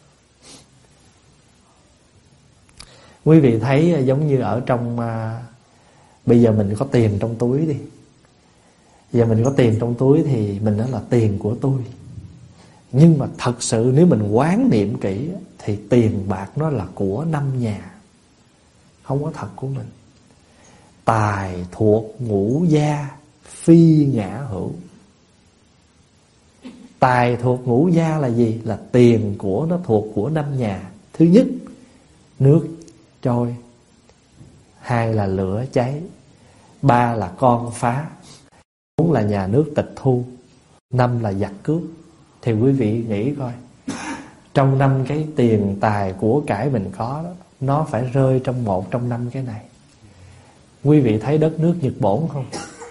Quý vị thấy giống như ở trong à, bây giờ mình có tiền trong túi đi. Giờ mình có tiền trong túi thì mình nói là tiền của tôi. Nhưng mà thật sự nếu mình quán niệm kỹ thì tiền bạc nó là của năm nhà, không có thật của mình. Tài thuộc ngũ gia, phi ngã hữu. Tài thuộc ngũ gia là gì? Là tiền của nó thuộc của năm nhà. Thứ nhất, nước trôi. Hai là lửa cháy. Ba là con phá. Bốn là nhà nước tịch thu. Năm là giặc cướp. Thì quý vị nghĩ coi, trong năm cái tiền tài của cải mình có đó, nó phải rơi trong một trong năm cái này. Quý vị thấy đất nước Nhật Bổn không?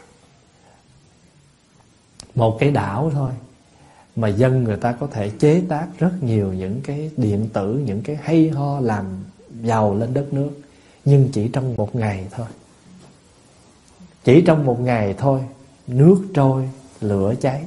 Một cái đảo thôi mà dân người ta có thể chế tác rất nhiều những cái điện tử, những cái hay ho làm giàu lên đất nước. Nhưng chỉ trong một ngày thôi, chỉ trong một ngày thôi, nước trôi, lửa cháy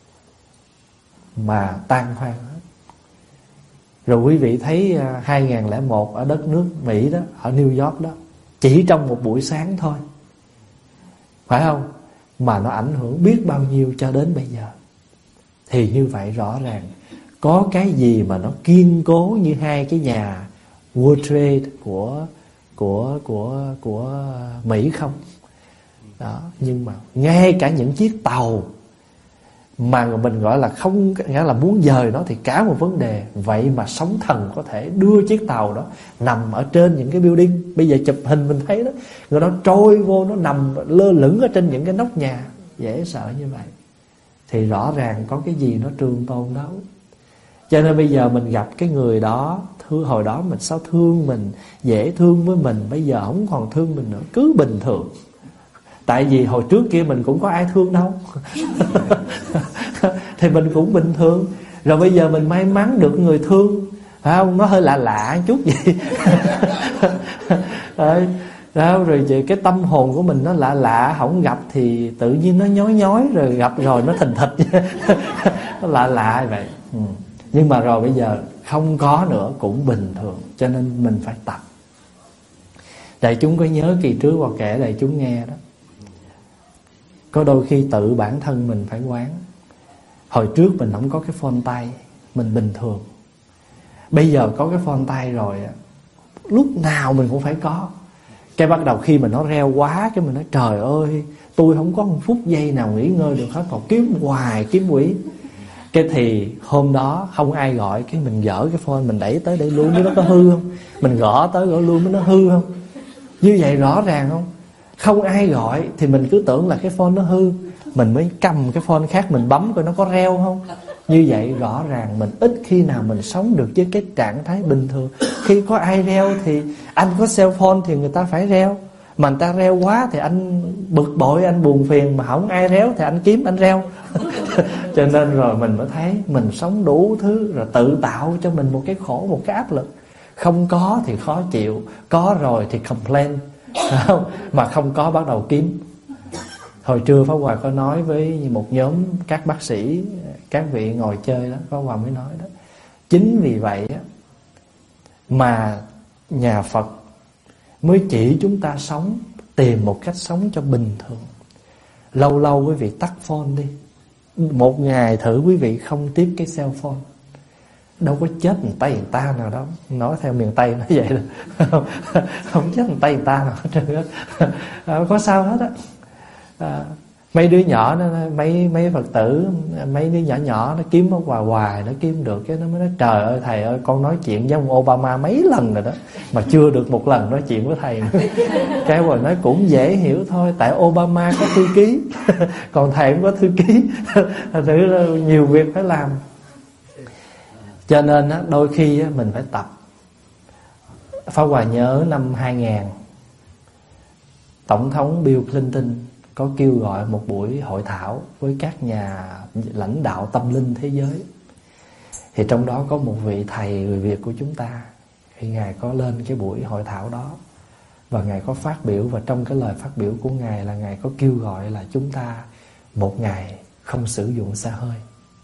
mà tan hoang hết. Rồi quý vị thấy hai không không một ở đất nước Mỹ đó, ở New York đó, chỉ trong một buổi sáng thôi, phải không? Mà nó ảnh hưởng biết bao nhiêu cho đến bây giờ. Thì như vậy rõ ràng có cái gì mà nó kiên cố như hai cái nhà World Trade của của của của Mỹ không? Đó, nhưng mà ngay cả những chiếc tàu mà mình gọi là không, nghĩa là muốn dời nó thì cả một vấn đề. Vậy mà sóng thần có thể đưa chiếc tàu đó nằm ở trên những cái building. Bây giờ chụp hình mình thấy đó, người đó trôi vô, nó nằm lơ lửng ở trên những cái nóc nhà, dễ sợ như vậy. Thì rõ ràng có cái gì nó trường tồn đâu. Cho nên bây giờ mình gặp cái người đó, thương hồi đó mình sao thương mình, dễ thương với mình, bây giờ không còn thương mình nữa, cứ bình thường. Tại vì hồi trước kia mình cũng có ai thương đâu. Thì mình cũng bình thường. Rồi bây giờ mình may mắn được người thương, phải không? Nó hơi lạ lạ chút vậy. Rồi, rồi cái tâm hồn của mình nó lạ lạ, không gặp thì tự nhiên nó nhói nhói, rồi gặp rồi nó thình thịch. Nó lạ lạ vậy. Ừ. Nhưng mà rồi bây giờ không có nữa cũng bình thường. Cho nên mình phải tập. Đại chúng có nhớ kỳ trước hoặc kể đại chúng nghe đó, có đôi khi tự bản thân mình phải quán. Hồi trước mình không có cái phone tay, mình bình thường. Bây giờ có cái phone tay rồi, lúc nào mình cũng phải có. Cái bắt đầu khi mà nó reo quá, cái mình nói trời ơi, tôi không có một phút giây nào nghỉ ngơi được hết, còn kiếm hoài kiếm quỷ. Cái thì hôm đó không ai gọi, cái mình dở cái phone, mình đẩy tới đẩy luôn, nó có hư không? Mình gõ tới gõ luôn, nó hư không? Như vậy rõ ràng không? Không ai gọi thì mình cứ tưởng là cái phone nó hư, mình mới cầm cái phone khác mình bấm coi nó có reo không. Như vậy rõ ràng mình ít khi nào mình sống được với cái trạng thái bình thường. Khi có ai reo thì anh có cell phone thì người ta phải reo, mà người ta reo quá thì anh bực bội, anh buồn phiền. Mà không ai réo thì anh kiếm anh reo. Cho nên rồi mình mới thấy mình sống đủ thứ, rồi tự tạo cho mình một cái khổ, một cái áp lực. Không có thì khó chịu, có rồi thì complain, không? Mà không có bắt đầu kiếm. Hồi trưa Pháp Hòa có nói với một nhóm các bác sĩ, các vị ngồi chơi đó, Pháp Hòa mới nói đó, chính vì vậy á, mà nhà Phật mới chỉ chúng ta sống, tìm một cách sống cho bình thường. Lâu lâu quý vị tắt phone đi, một ngày thử quý vị không tiếp cái cell phone, đâu có chết người Tây người ta nào đâu. Nói theo miền Tây nói vậy là không, không chết người Tây người ta nào hết trơn á. Không có sao hết á. À, mấy đứa nhỏ nó, mấy mấy Phật tử, mấy đứa nhỏ nhỏ nó kiếm nó hoài hoài nó kiếm được, cái nó mới nói trời ơi thầy ơi, con nói chuyện với ông Obama mấy lần rồi đó mà chưa được một lần nói chuyện với thầy. Cái rồi nói cũng dễ hiểu thôi, tại Obama có thư ký còn thầy cũng có thư ký. Thử nhiều việc phải làm. Cho nên á, đôi khi á, mình phải tập. Pháp Hòa nhớ năm hai không, Tổng thống Bill Clinton có kêu gọi một buổi hội thảo với các nhà lãnh đạo tâm linh thế giới. Thì trong đó có một vị thầy người Việt của chúng ta, thì Ngài có lên cái buổi hội thảo đó, và Ngài có phát biểu. Và trong cái lời phát biểu của Ngài là Ngài có kêu gọi là chúng ta một ngày không sử dụng xe hơi,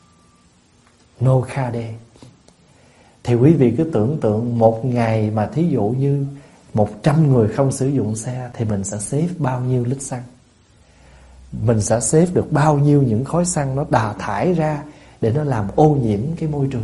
no car day. Thì quý vị cứ tưởng tượng một ngày mà thí dụ như một trăm người không sử dụng xe, thì mình sẽ save bao nhiêu lít xăng, mình sẽ save được bao nhiêu những khói xăng nó đào thải ra để nó làm ô nhiễm cái môi trường.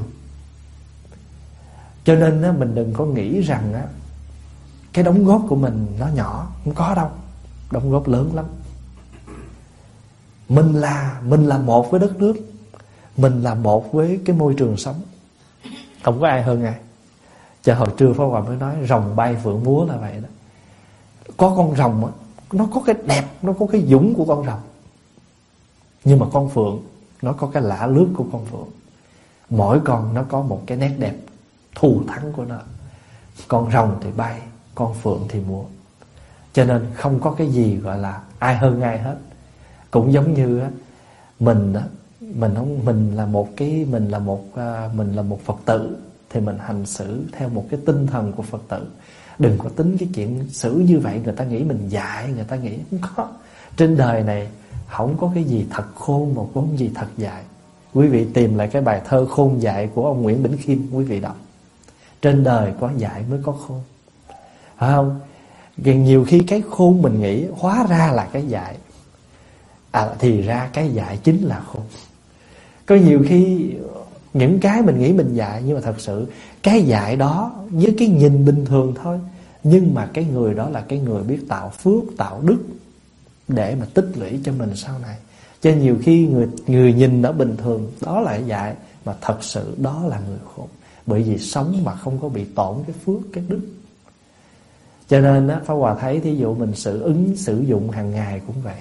Cho nên á, mình đừng có nghĩ rằng á, cái đóng góp của mình nó nhỏ. Không có đâu, đóng góp lớn lắm. Mình là Mình là một với đất nước, Mình là một với cái môi trường sống, không có ai hơn ai. Cho hồi trưa Pháp Hòa mới nói rồng bay phượng múa là vậy đó. Có con rồng á, nó có cái đẹp, nó có cái dũng của con rồng. Nhưng mà con phượng nó có cái lả lướt của con phượng. Mỗi con nó có một cái nét đẹp thù thắng của nó. Con rồng thì bay, con phượng thì múa. Cho nên không có cái gì gọi là ai hơn ai hết. Cũng giống như á, mình á, mình không mình là một cái mình là một mình là một Phật tử thì mình hành xử theo một cái tinh thần của Phật tử. Đừng có tính cái chuyện xử như vậy, người ta nghĩ mình dại, người ta nghĩ không có. Trên đời này không có cái gì thật khôn mà có cái gì thật dại. Quý vị tìm lại cái bài thơ Khôn Dại của ông Nguyễn Bỉnh Khiêm, quý vị đọc. Trên đời có dại mới có khôn, phải không? Nhiều khi cái khôn mình nghĩ hóa ra là cái dại, à, thì ra cái dại chính là khôn. Có nhiều khi những cái mình nghĩ mình dại, nhưng mà thật sự cái dại đó với cái nhìn bình thường thôi, nhưng mà cái người đó là cái người biết tạo phước, tạo đức để mà tích lũy cho mình sau này. Cho nên nhiều khi người người nhìn nó bình thường, đó là dại, mà thật sự đó là người khôn. Bởi vì sống mà không có bị tổn cái phước, cái đức. Cho nên á, Pháp Hòa thấy thí dụ mình sử ứng sử dụng hàng ngày cũng vậy.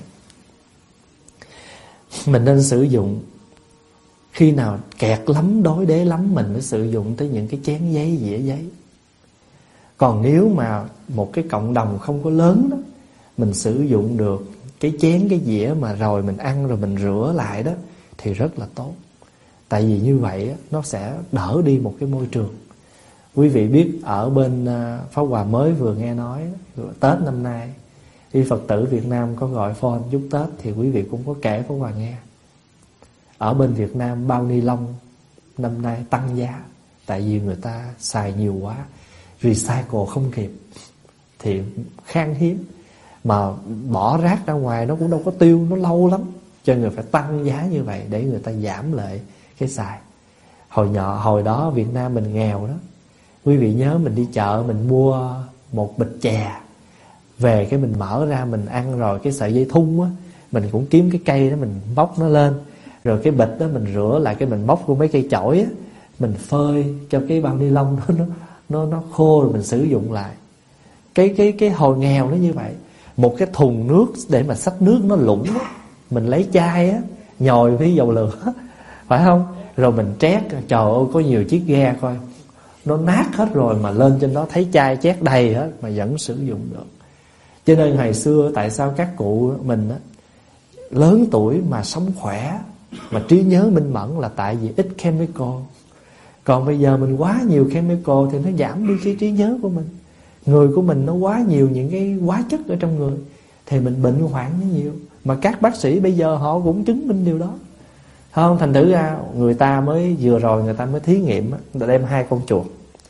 Mình nên sử dụng khi nào kẹt lắm, đói đế lắm, mình mới sử dụng tới những cái chén giấy, dĩa giấy. Còn nếu mà một cái cộng đồng không có lớn đó, mình sử dụng được cái chén, cái dĩa mà rồi mình ăn rồi mình rửa lại đó, thì rất là tốt. Tại vì như vậy nó sẽ đỡ đi một cái môi trường. Quý vị biết ở bên Pháp Hòa mới vừa nghe nói Tết năm nay thì Phật tử Việt Nam có gọi phone chúc Tết, thì quý vị cũng có kể Pháp Hòa nghe. Ở bên Việt Nam bao ni lông năm nay tăng giá, tại vì người ta xài nhiều quá, recycle không kịp thì khan hiếm. Mà bỏ rác ra ngoài nó cũng đâu có tiêu, nó lâu lắm, cho người phải tăng giá như vậy để người ta giảm lại cái xài. Hồi nhỏ hồi đó Việt Nam mình nghèo đó, quý vị nhớ mình đi chợ mình mua một bịch chè về, cái mình mở ra mình ăn rồi cái sợi dây thun á, mình cũng kiếm cái cây đó mình bóc nó lên, rồi cái bịch đó mình rửa lại, cái mình bóc của mấy cây chổi á, mình phơi cho cái bao ni lông nó nó nó khô rồi mình sử dụng lại. Cái cái cái hồi nghèo nó như vậy. Một cái thùng nước để mà xách nước nó lủng á, mình lấy chai á nhồi với dầu lửa, phải không? Rồi mình trét, trời ơi có nhiều chiếc ghe coi nó nát hết rồi mà lên trên đó thấy chai chét đầy hết mà vẫn sử dụng được. Cho nên ngày xưa tại sao các cụ mình á lớn tuổi mà sống khỏe, mà trí nhớ minh mẫn, là tại vì ít chemical. Còn bây giờ mình quá nhiều chemical thì nó giảm đi cái trí nhớ của mình. Người của mình nó quá nhiều những cái hóa chất ở trong người thì mình bệnh hoạn nó nhiều. Mà các bác sĩ bây giờ họ cũng chứng minh điều đó, không? Thành thử ra người ta mới vừa rồi người ta mới thí nghiệm á, người ta đem hai con chuột.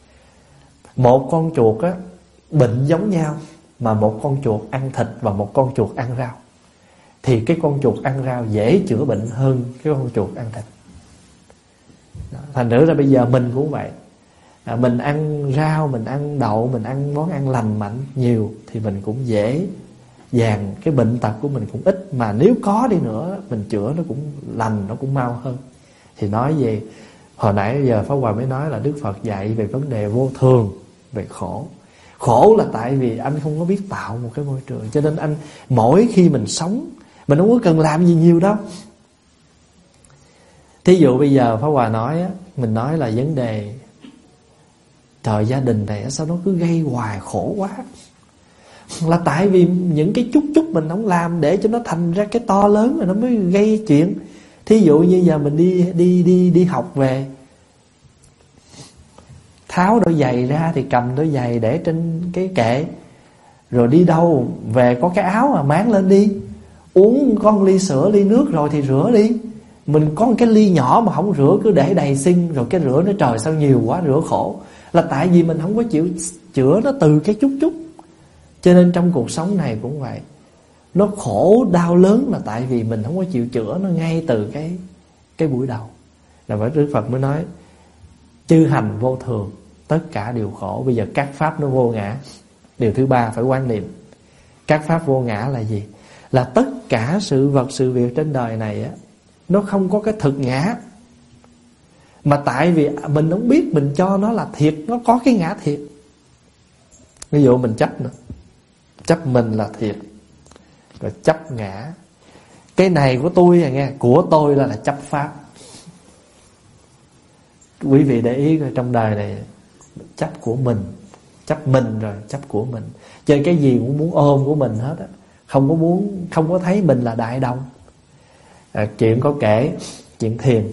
Một con chuột á bệnh giống nhau, mà một con chuột ăn thịt và một con chuột ăn rau, thì cái con chuột ăn rau dễ chữa bệnh hơn cái con chuột ăn thịt. Đó. Thành thử ra bây giờ mình cũng vậy, à, mình ăn rau, mình ăn đậu, mình ăn món ăn lành mạnh nhiều thì mình cũng dễ dàng, cái bệnh tật của mình cũng ít. Mà nếu có đi nữa mình chữa nó cũng lành, nó cũng mau hơn. Thì nói về hồi nãy giờ Pháp Hòa mới nói là Đức Phật dạy về vấn đề vô thường, về khổ. Khổ là tại vì anh không có biết tạo một cái môi trường. Cho nên anh mỗi khi mình sống, mình không có cần làm gì nhiều đâu. Thí dụ bây giờ Pháp Hòa nói á, mình nói là vấn đề trời gia đình này sao nó cứ gây hoài khổ quá, là tại vì những cái chút chút mình không làm để cho nó thành ra cái to lớn rồi nó mới gây chuyện. Thí dụ như giờ mình đi đi đi đi học về, tháo đôi giày ra thì cầm đôi giày để trên cái kệ, rồi đi đâu về có cái áo mà máng lên đi, uống con ly sữa ly nước rồi thì rửa đi. Mình có một cái ly nhỏ mà không rửa cứ để đầy xinh, rồi cái rửa nó trời sao nhiều quá, rửa khổ. Là tại vì mình không có chịu chữa nó từ cái chút chút. Cho nên trong cuộc sống này cũng vậy, nó khổ đau lớn là tại vì mình không có chịu chữa nó ngay từ cái cái buổi đầu. Là vậy Đức Phật mới nói chư hành vô thường, tất cả đều khổ. Bây giờ các pháp nó vô ngã. Điều thứ ba phải quan niệm các pháp vô ngã là gì? Là tất cả sự vật sự việc trên đời này á, nó không có cái thực ngã. Mà tại vì mình không biết, mình cho nó là thiệt, nó có cái ngã thiệt. Ví dụ mình chấp nữa, chấp mình là thiệt, rồi chấp ngã. Cái này của tôi à nghe, của tôi là, là chấp pháp. Quý vị để ý coi, trong đời này chấp của mình, chấp mình rồi chấp của mình. Chơi cái gì cũng muốn ôm của mình hết á, không có muốn, không có thấy mình là đại đồng. À, chuyện có kể chuyện thiền.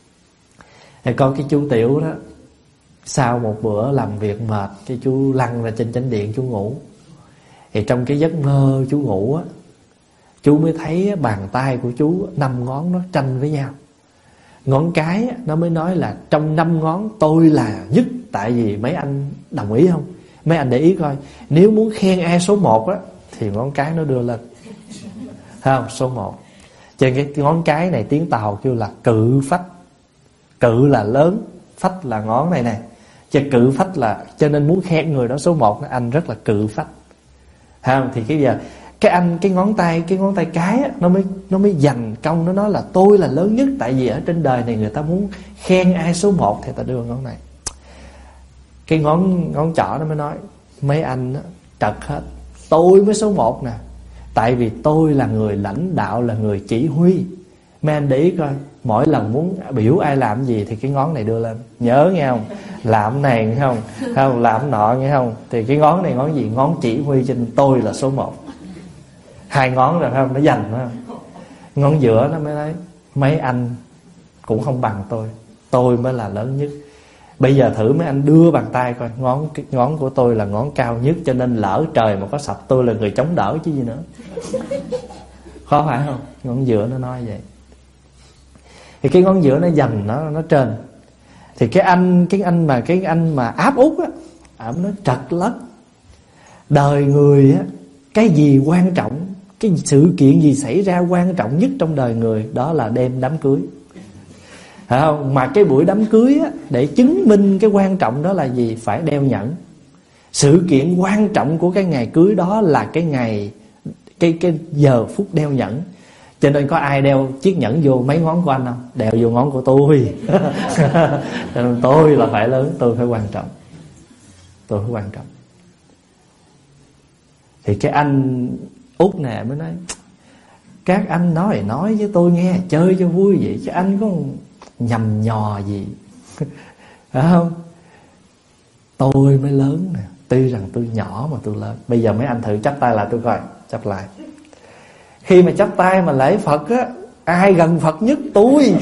Có cái chú Tiểu đó, sau một bữa làm việc mệt, cái chú lăn ra trên chánh điện chú ngủ. Thì trong cái giấc mơ chú ngủ á, chú mới thấy bàn tay của chú năm ngón nó tranh với nhau. Ngón cái nó mới nói là trong năm ngón tôi là nhất. Tại vì mấy anh đồng ý không? Mấy anh để ý coi, nếu muốn khen ai số một á thì ngón cái nó đưa lên, thấy không? Số một. Trên cái ngón cái này tiếng Tàu kêu là cự phách. Cự là lớn, phách là ngón này nè. Chứ cự phách là, cho nên muốn khen người đó số một, anh rất là cự phách, thấy không? Thì cái giờ cái anh cái ngón tay cái ngón tay cái á, nó mới nó mới dành công, nó nói là tôi là lớn nhất. Tại vì ở trên đời này người ta muốn khen ai số một thì ta đưa ngón này. Cái ngón ngón trỏ nó mới nói mấy anh á, trật hết, tôi mới số một nè. Tại vì tôi là người lãnh đạo, là người chỉ huy. Mấy anh để ý coi, mỗi lần muốn biểu ai làm gì thì cái ngón này đưa lên. Nhớ nghe không? Làm này nghe không? Không làm nọ nghe không? Thì cái ngón này ngón gì? Ngón chỉ huy, trên tôi là số một. Hai ngón rồi phải không? Nó dành phải không? Ngón giữa nó mới nói mấy anh cũng không bằng tôi, tôi mới là lớn nhất. Bây giờ thử mấy anh đưa bàn tay coi, ngón cái ngón của tôi là ngón cao nhất, cho nên lỡ trời mà có sập tôi là người chống đỡ chứ gì nữa. Khó phải không? Ngón giữa nó nói vậy. Thì cái ngón giữa nó dành nó nó trên. Thì cái anh cái anh mà cái anh mà áp út á, ổng nói trật lất. Đời người á, cái gì quan trọng, cái sự kiện gì xảy ra quan trọng nhất trong đời người, đó là đêm đám cưới. Phải không? Mà cái buổi đám cưới á, để chứng minh cái quan trọng đó là gì? Phải đeo nhẫn. Sự kiện quan trọng của cái ngày cưới đó là cái ngày, cái cái giờ phút đeo nhẫn. Cho nên có ai đeo chiếc nhẫn vô mấy ngón của anh không? Đeo vô ngón của tôi. Tôi là phải lớn, tôi phải quan trọng, tôi phải quan trọng. Thì cái anh út nè mới nói, các anh nói nói với tôi nghe, chơi cho vui vậy chứ anh có nhầm nhò gì. Phải không? Tôi mới lớn nè, tuy rằng tôi nhỏ mà tôi lớn. Bây giờ mấy anh thử chắp tay lại tôi coi. Chắp lại. Khi mà chắp tay mà lễ Phật á, ai gần Phật nhất? Tôi.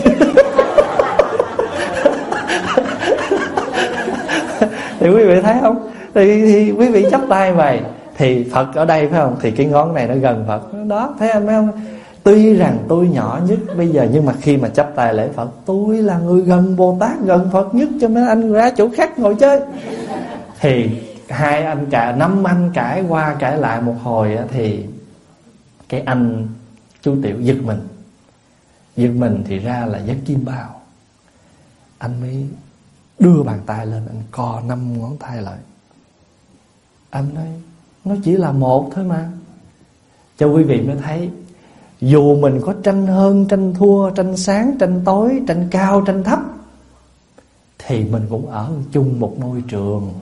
Thì quý vị thấy không? Thì, thì quý vị chắp tay vậy thì Phật ở đây phải không? Thì cái ngón này nó gần Phật. Đó, thấy anh thấy không? Tuy rằng tôi nhỏ nhất bây giờ, nhưng mà khi mà chắp tay lễ Phật, tôi là người gần Bồ Tát, gần Phật nhất, cho mấy anh ra chỗ khác ngồi chơi. Thì hai anh cả năm anh cãi qua cãi lại một hồi á, thì cái anh chú Tiểu giật mình. Giật mình thì ra là Giác Kim Bao. Anh mới đưa bàn tay lên, anh co năm ngón tay lại. Anh nói nó chỉ là một thôi mà. Cho quý vị mới thấy, dù mình có tranh hơn, tranh thua, tranh sáng, tranh tối, tranh cao, tranh thấp, thì mình cũng ở chung một môi trường.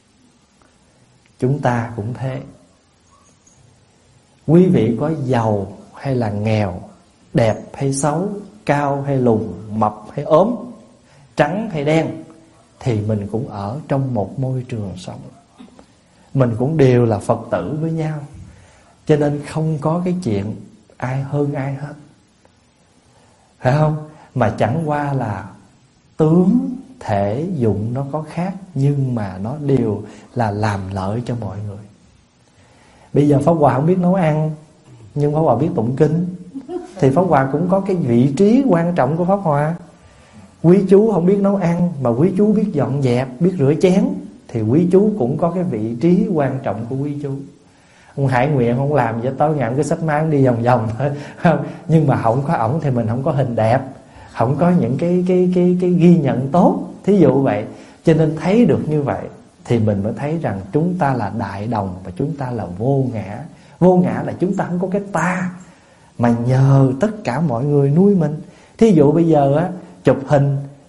Chúng ta cũng thế. Quý vị có giàu hay là nghèo, đẹp hay xấu, cao hay lùn, mập hay ốm, trắng hay đen, thì mình cũng ở trong một môi trường sống. Mình cũng đều là Phật tử với nhau. Cho nên không có cái chuyện ai hơn ai hết. Phải không? Mà chẳng qua là tướng, thể, dụng nó có khác, nhưng mà nó đều là làm lợi cho mọi người. Bây giờ Pháp Hòa không biết nấu ăn, nhưng Pháp Hòa biết tụng kinh, thì Pháp Hòa cũng có cái vị trí quan trọng của Pháp Hòa. Quý chú không biết nấu ăn, mà quý chú biết dọn dẹp, biết rửa chén, thì quý chú cũng có cái vị trí quan trọng của quý chú. Ông Hải Nguyện không làm vậy, tối ngày cái sách máng đi vòng vòng thôi, không? Nhưng mà không có ổng thì mình không có hình đẹp, không có những cái cái cái cái ghi nhận tốt, thí dụ vậy. Cho nên thấy được như vậy thì mình mới thấy rằng chúng ta là đại đồng và chúng ta là vô ngã. Vô ngã là chúng ta không có cái ta, mà nhờ tất cả mọi người nuôi mình. Thí dụ bây giờ á, chụp hình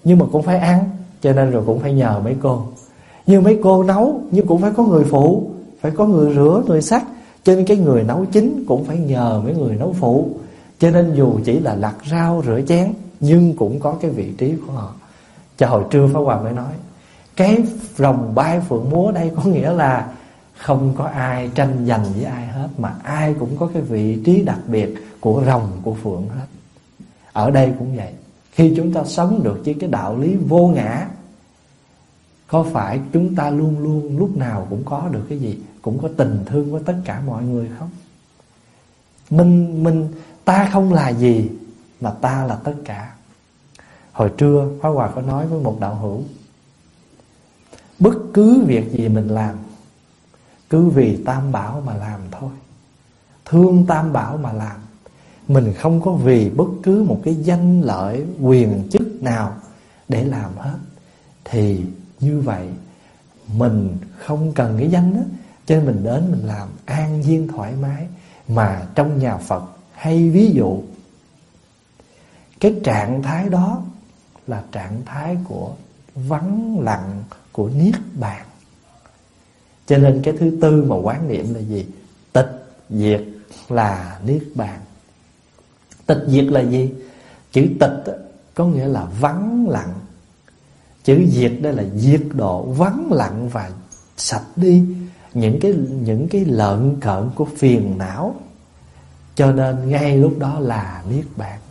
nhưng mà cũng phải ăn, cho nên rồi cũng phải nhờ mấy cô. Nhưng mấy cô nấu, nhưng cũng phải có người phụ, phải có người rửa, người xắt. Cho nên cái người nấu chính cũng phải nhờ mấy người nấu phụ. Cho nên dù chỉ là lặt rau, rửa chén, nhưng cũng có cái vị trí của họ. Cho hồi trưa Pháp Hòa mới nói, cái rồng bay phượng múa đây có nghĩa là không có ai tranh giành với ai hết, mà ai cũng có cái vị trí đặc biệt của rồng, của phượng hết. Ở đây cũng vậy. Khi chúng ta sống được với cái đạo lý vô ngã, có phải chúng ta luôn luôn lúc nào cũng có được cái gì? Cũng có tình thương với tất cả mọi người không? Mình, mình, ta không là gì, mà ta là tất cả. Hồi trưa Pháp Hòa có nói với một đạo hữu, bất cứ việc gì mình làm, cứ vì Tam Bảo mà làm thôi. Thương Tam Bảo mà làm. Mình không có vì bất cứ một cái danh lợi, quyền chức nào để làm hết. Thì như vậy mình không cần cái danh đó, cho nên mình đến mình làm an nhiên thoải mái. Mà trong nhà Phật hay ví dụ, cái trạng thái đó là trạng thái của vắng lặng, của niết bàn. Cho nên cái thứ tư mà quán niệm là gì? Tịch diệt là niết bàn. Tịch diệt là gì? Chữ tịch có nghĩa là vắng lặng. Chữ diệt đây là diệt độ, vắng lặng và sạch đi những cái những cái lợn cợn của phiền não. Cho nên ngay lúc đó là niết bàn.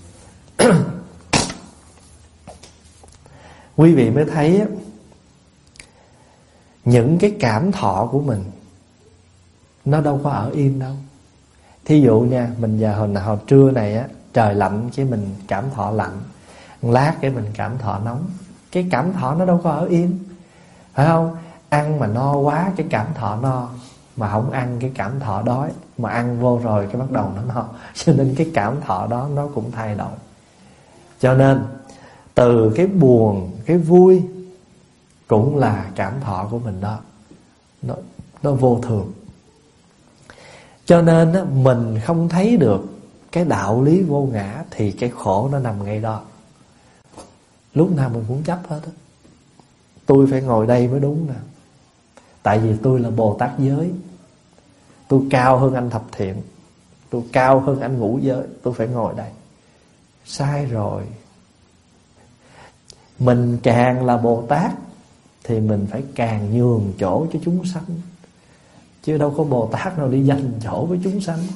Quý vị mới thấy những cái cảm thọ của mình nó đâu có ở yên đâu. Thí dụ nha, mình giờ hồi, hồi trưa này á, trời lạnh cái mình cảm thọ lạnh, lát cái mình cảm thọ nóng. Cái cảm thọ nó đâu có ở yên, phải không? Ăn mà no quá cái cảm thọ no, mà không ăn cái cảm thọ đói, mà ăn vô rồi cái bắt đầu nó no. Cho nên cái cảm thọ đó nó cũng thay đổi. Cho nên từ cái buồn, cái vui cũng là cảm thọ của mình đó. Nó, nó vô thường. Cho nên á, mình không thấy được cái đạo lý vô ngã thì cái khổ nó nằm ngay đó. Lúc nào mình cũng chấp hết á. Tôi phải ngồi đây mới đúng nè, tại vì tôi là Bồ Tát giới, tôi cao hơn anh thập thiện, tôi cao hơn anh ngũ giới, tôi phải ngồi đây. Sai rồi. Mình càng là Bồ Tát thì mình phải càng nhường chỗ cho chúng sanh, chứ đâu có Bồ Tát nào đi dành chỗ với chúng sanh.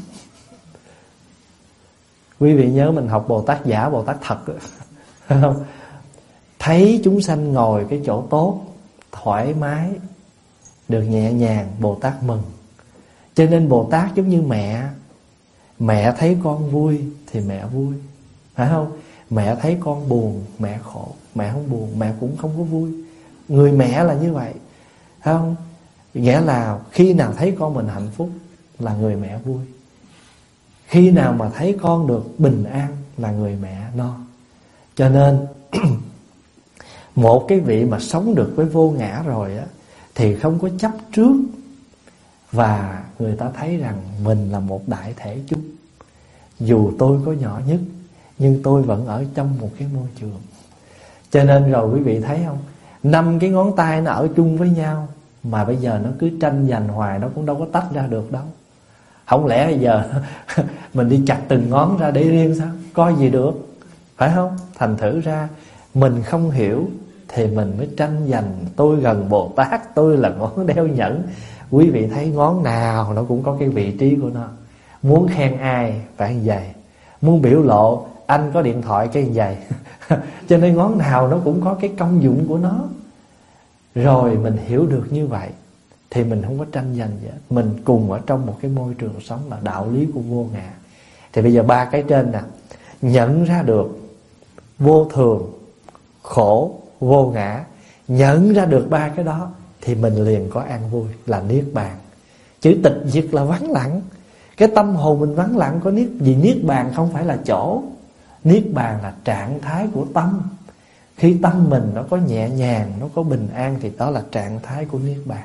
Quý vị nhớ mình học Bồ Tát giả, Bồ Tát thật không? Thấy chúng sanh ngồi cái chỗ tốt, thoải mái, được nhẹ nhàng, Bồ Tát mừng. Cho nên Bồ Tát giống như mẹ. Mẹ thấy con vui thì mẹ vui, phải không? Mẹ thấy con buồn, mẹ khổ. Mẹ không buồn, mẹ cũng không có vui. Người mẹ là như vậy, phải không? Nghĩa là khi nào thấy con mình hạnh phúc là người mẹ vui. Khi nào mà thấy con được bình an là người mẹ no. Cho nên một cái vị mà sống được với vô ngã rồi á, thì không có chấp trước. Và người ta thấy rằng mình là một đại thể chung. Dù tôi có nhỏ nhất, nhưng tôi vẫn ở trong một cái môi trường. Cho nên rồi quý vị thấy không, năm cái ngón tay nó ở chung với nhau, mà bây giờ nó cứ tranh giành hoài, nó cũng đâu có tách ra được đâu. Không lẽ bây giờ mình đi chặt từng ngón ra để riêng sao? Có gì được, phải không? Thành thử ra mình không hiểu thì mình mới tranh giành. Tôi gần Bồ Tát, tôi là ngón đeo nhẫn. Quý vị thấy ngón nào nó cũng có cái vị trí của nó. Muốn khen ai phải như vậy, muốn biểu lộ anh có điện thoại cái như vậy. Cho nên ngón nào nó cũng có cái công dụng của nó. Rồi mình hiểu được như vậy thì mình không có tranh giành gì hết. Mình cùng ở trong một cái môi trường sống là đạo lý của vô ngã. Thì bây giờ ba cái trên nè, nhận ra được vô thường, khổ, vô ngã, nhận ra được ba cái đó thì mình liền có an vui, là niết bàn. Chữ tịch diệt là vắng lặng. Cái tâm hồn mình vắng lặng có niết. Vì niết bàn không phải là chỗ, niết bàn là trạng thái của tâm. Khi tâm mình nó có nhẹ nhàng, nó có bình an thì đó là trạng thái của niết bàn.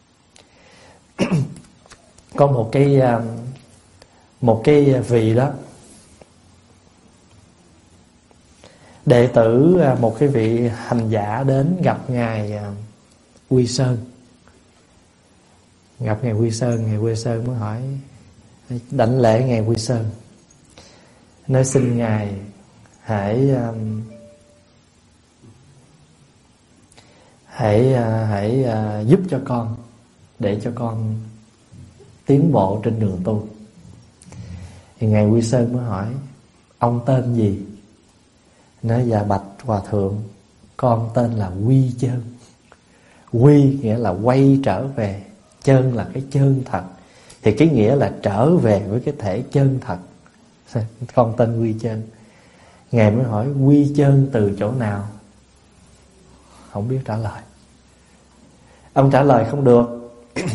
Có một cái Một cái vị đó Đệ tử một cái vị hành giả đến gặp ngài Quy Sơn. Gặp ngài Quy Sơn, ngài Quy Sơn mới hỏi, đảnh lễ ngài Quy Sơn, nói xin ngài hãy um, hãy uh, hãy uh, giúp cho con, để cho con tiến bộ trên đường tu. Thì ngài Quy Sơn mới hỏi, ông tên gì? Nói dạ bạch hòa thượng, con tên là Quy Chân. Quy nghĩa là quay trở về, chân là cái chân thật, thì cái nghĩa là trở về với cái thể chân thật. Con tên Quy Chân. Ngài mới hỏi Quy Chân từ chỗ nào? Không biết trả lời. Ông trả lời không được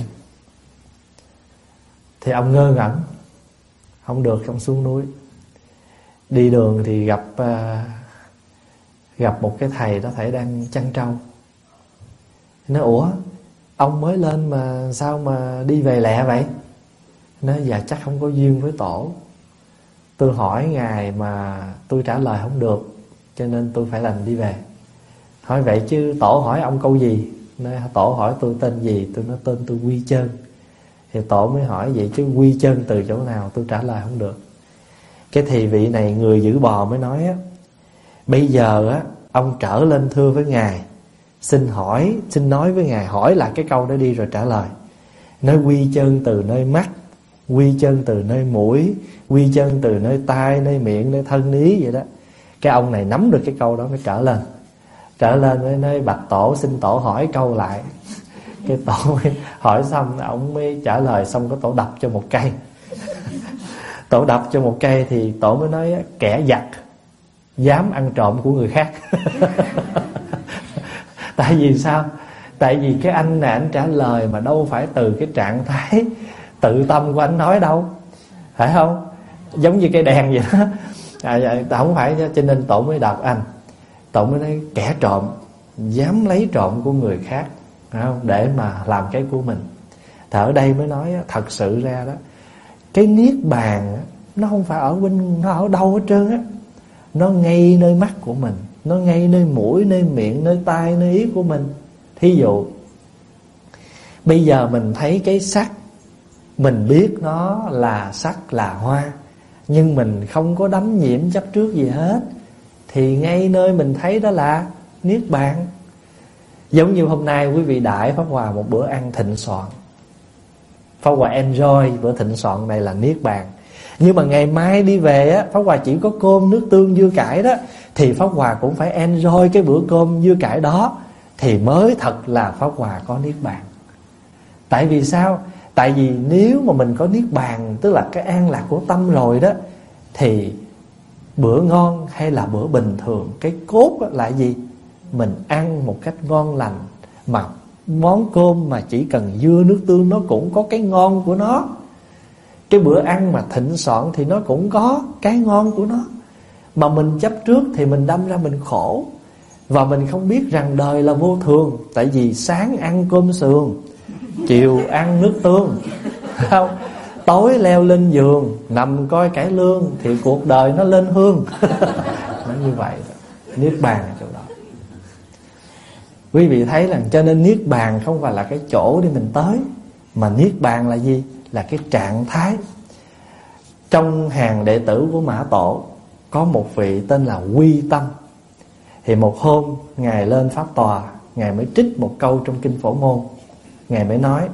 thì ông ngơ ngẩn. Không được, ông xuống núi. Đi đường thì gặp uh, gặp một cái thầy đó, thầy đang chăn trâu. Nói ủa, ông mới lên mà sao mà đi về lẹ vậy? Nói dạ chắc không có duyên với tổ. Tôi hỏi ngài mà tôi trả lời không được, cho nên tôi phải đành đi về. Hỏi vậy chứ tổ hỏi ông câu gì? Nói tổ hỏi tôi tên gì? Tôi nói tên tôi Quy Chân. Thì tổ mới hỏi vậy chứ Quy Chân từ chỗ nào? Tôi trả lời không được. Cái thì vị này người giữ bò mới nói á, bây giờ á ông trở lên thưa với ngài, xin hỏi, xin nói với ngài, hỏi lại cái câu đó đi rồi trả lời. Nói Quy Chân từ nơi mắt, Quy Chân từ nơi mũi, Quy Chân từ nơi tai, nơi miệng, nơi thân ý vậy đó. Cái ông này nắm được cái câu đó mới trở lên. Trở lên với nơi bạch tổ, xin tổ hỏi câu lại. Cái tổ mới hỏi xong, ông mới trả lời xong, có tổ đập cho một cây. Tổ đập cho một cây thì tổ mới nói kẻ giặc dám ăn trộm của người khác. Tại vì sao? Tại vì cái anh này anh trả lời mà đâu phải từ cái trạng thái tự tâm của anh nói đâu, phải không? Giống như cây đèn vậy đó. À, không phải, cho nên tổ mới đọc anh. Tổ mới nói kẻ trộm dám lấy trộm của người khác, phải không? Để mà làm cái của mình. Thì ở đây mới nói thật sự ra đó, cái niết bàn nó không phải ở bên, nó ở đâu hết trơn á. Nó ngay nơi mắt của mình, nó ngay nơi mũi, nơi miệng, nơi tai, nơi ý của mình. Thí dụ bây giờ mình thấy cái sắc, mình biết nó là sắc là hoa, nhưng mình không có đắm nhiễm chấp trước gì hết, thì ngay nơi mình thấy đó là niết bàn. Giống như hôm nay quý vị đãi Pháp Hòa một bữa ăn thịnh soạn, Pháp Hòa enjoy bữa thịnh soạn này là niết bàn. Nhưng mà ngày mai đi về á, Pháp Hòa chỉ có cơm nước tương dưa cải đó, thì Pháp Hòa cũng phải enjoy cái bữa cơm dưa cải đó, thì mới thật là Pháp Hòa có niết bàn. Tại vì sao? Tại vì nếu mà mình có niết bàn, tức là cái an lạc của tâm rồi đó, thì bữa ngon hay là bữa bình thường, cái cốt là gì? Mình ăn một cách ngon lành. Mà món cơm mà chỉ cần dưa nước tương nó cũng có cái ngon của nó. Cái bữa ăn mà thịnh soạn thì nó cũng có cái ngon của nó. Mà mình chấp trước thì mình đâm ra mình khổ. Và mình không biết rằng đời là vô thường. Tại vì sáng ăn cơm sườn, chiều ăn nước tương, không? Tối leo lên giường nằm coi cải lương, thì cuộc đời nó lên hương. Nó như vậy. Niết bàn ở chỗ đó. Quý vị thấy là cho nên niết bàn không phải là cái chỗ để mình tới, mà niết bàn là gì? Là cái trạng thái. Trong hàng đệ tử của Mã Tổ có một vị tên là Quy Tâm. Thì một hôm Ngài lên pháp tòa, Ngài mới trích một câu trong kinh Phổ Môn. Ngài mới nói,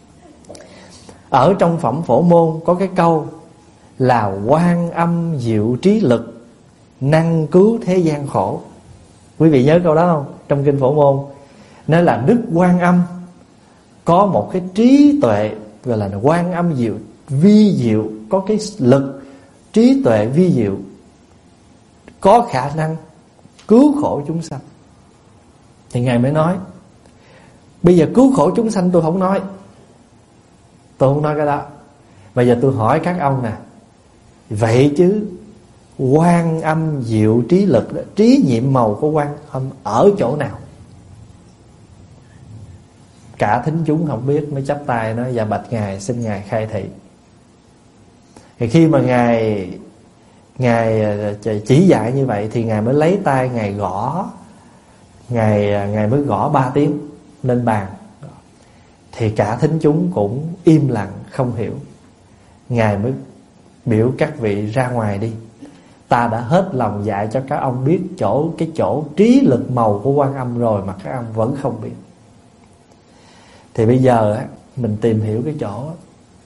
ở trong phẩm Phổ Môn có cái câu là Quan Âm diệu trí lực, năng cứu thế gian khổ. Quý vị nhớ câu đó không? Trong kinh Phổ Môn nói là Đức Quan Âm có một cái trí tuệ, gọi là Quan Âm diệu, vi diệu, có cái lực trí tuệ vi diệu, có khả năng cứu khổ chúng sanh. Thì Ngài mới nói, bây giờ cứu khổ chúng sanh tôi không nói, tôi không nói cái đó. Bây giờ tôi hỏi các ông nè, vậy chứ Quan Âm diệu trí lực đó, trí nhiệm màu của Quan Âm ở chỗ nào? Cả thính chúng không biết, mới chắp tay nói dạ bạch Ngài, xin Ngài khai thị. Thì khi mà Ngài Ngài chỉ dạy như vậy thì Ngài mới lấy tay Ngài gõ, Ngài, Ngài mới gõ ba tiếng lên bàn. Thì cả thính chúng cũng im lặng không hiểu. Ngài mới biểu các vị ra ngoài đi, ta đã hết lòng dạy cho các ông biết chỗ cái chỗ trí lực màu của Quan Âm rồi mà các ông vẫn không biết. Thì bây giờ á, mình tìm hiểu cái chỗ á.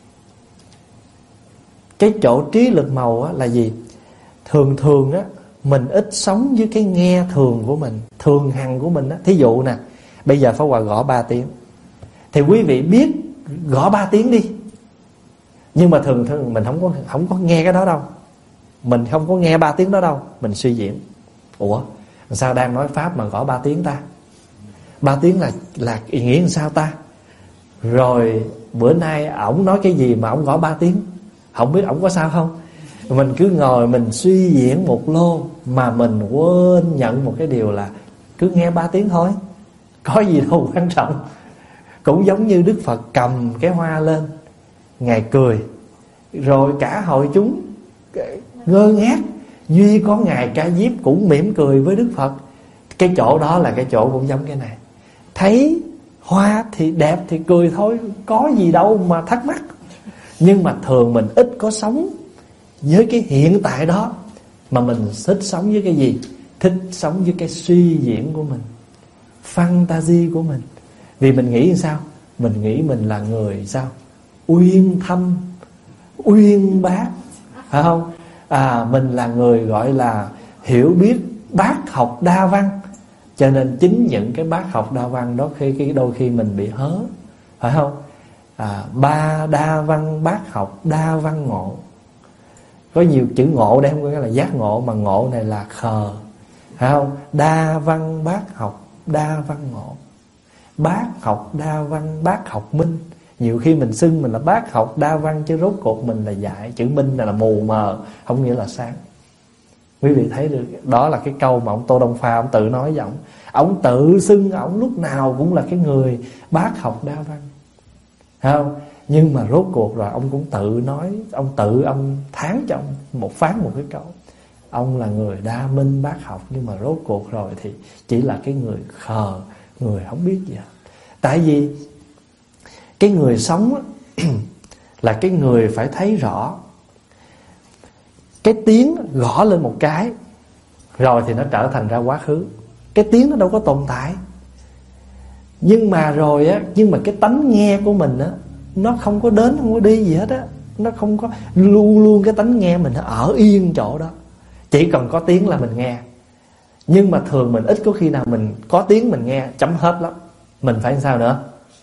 Cái chỗ trí lực màu á là gì? Thường thường á, mình ít sống với cái nghe thường của mình, thường hằng của mình á. Thí dụ nè, bây giờ Pháp Hòa gõ ba tiếng, thì quý vị biết gõ ba tiếng đi, nhưng mà thường thường mình không có không có nghe cái đó đâu. Mình không có nghe ba tiếng đó đâu. Mình suy diễn, ủa sao đang nói Pháp mà gõ ba tiếng ta? Ba tiếng là là ý nghĩa làm sao ta? Rồi bữa nay ổng nói cái gì mà ổng gõ ba tiếng? Không biết ổng có sao không? Mình cứ ngồi mình suy diễn một lô, mà mình quên nhận một cái điều là cứ nghe ba tiếng thôi, có gì đâu quan trọng. Cũng giống như Đức Phật cầm cái hoa lên, Ngài cười, rồi cả hội chúng ngơ ngác, duy có Ngài Ca Diếp cũng mỉm cười với Đức Phật. Cái chỗ đó là cái chỗ cũng giống cái này. Thấy hoa thì đẹp thì cười thôi, có gì đâu mà thắc mắc. Nhưng mà thường mình ít có sống với cái hiện tại đó, mà mình thích sống với cái gì? Thích sống với cái suy diễn của mình, fantasy của mình. Vì mình nghĩ sao? Mình nghĩ mình là người sao? Uyên thâm, uyên bác, phải không? À, mình là người gọi là hiểu biết bác học đa văn. Cho nên chính những cái bác học đa văn đó khi cái đôi khi mình bị hớ, phải không? À, ba đa văn bác học đa văn ngộ. Có nhiều chữ ngộ đây không có nghĩa là giác ngộ, mà ngộ này là khờ, phải không? Đa văn bác học đa văn ngộ. Bác học đa văn bác học minh. Nhiều khi mình xưng mình là bác học đa văn, chứ rốt cuộc mình là dạy. Chữ minh là, là mù mờ, không nghĩa là sáng. Quý vị thấy được, đó là cái câu mà ông Tô Đông Pha ông tự nói với ông. Ông tự xưng ông lúc nào cũng là cái người bác học đa văn, thấy không? Nhưng mà rốt cuộc rồi ông cũng tự nói, ông tự ông thán cho ông một phán một cái câu, ông là người đa minh bác học. Nhưng mà rốt cuộc rồi thì chỉ là cái người khờ, người không biết gì hết. Tại vì cái người sống là cái người phải thấy rõ. Cái tiếng gõ lên một cái rồi thì nó trở thành ra quá khứ. Cái tiếng nó đâu có tồn tại. Nhưng mà rồi á, nhưng mà cái tánh nghe của mình á, nó không có đến không có đi gì hết á. Nó không có, luôn luôn cái tánh nghe mình nó ở yên chỗ đó. Chỉ cần có tiếng là mình nghe. Nhưng mà thường mình ít có khi nào mình có tiếng mình nghe chấm hết lắm. Mình phải làm sao nữa?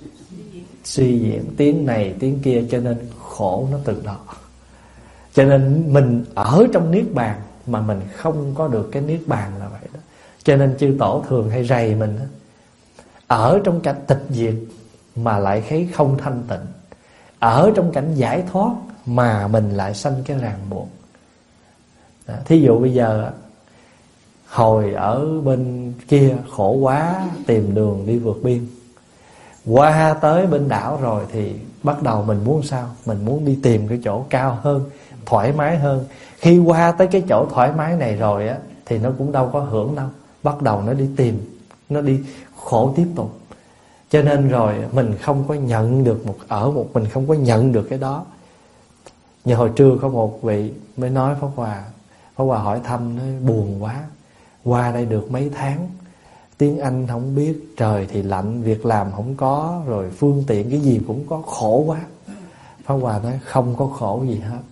Suy diễn tiếng này tiếng kia, cho nên khổ nó từ đó. Cho nên mình ở trong niết bàn mà mình không có được cái niết bàn là vậy đó. Cho nên chư tổ thường hay rầy mình đó. Ở trong cảnh tịch diệt mà lại thấy không thanh tịnh. Ở trong cảnh giải thoát mà mình lại sanh cái ràng buộc. Đó, thí dụ bây giờ hồi ở bên kia khổ quá, tìm đường đi vượt biên. Qua tới bên đảo rồi thì bắt đầu mình muốn sao? Mình muốn đi tìm cái chỗ cao hơn, thoải mái hơn. Khi qua tới cái chỗ thoải mái này rồi á, thì nó cũng đâu có hưởng đâu. Bắt đầu nó đi tìm, nó đi khổ tiếp tục. Cho nên rồi mình không có nhận được một ở một mình không có nhận được cái đó. Như hồi trưa có một vị mới nói Pháp Hòa, Pháp Hòa hỏi thăm, nói buồn quá, qua đây được mấy tháng, tiếng Anh không biết, trời thì lạnh, việc làm không có, rồi phương tiện cái gì cũng có, khổ quá. Pháp Hòa nói không có khổ gì hết.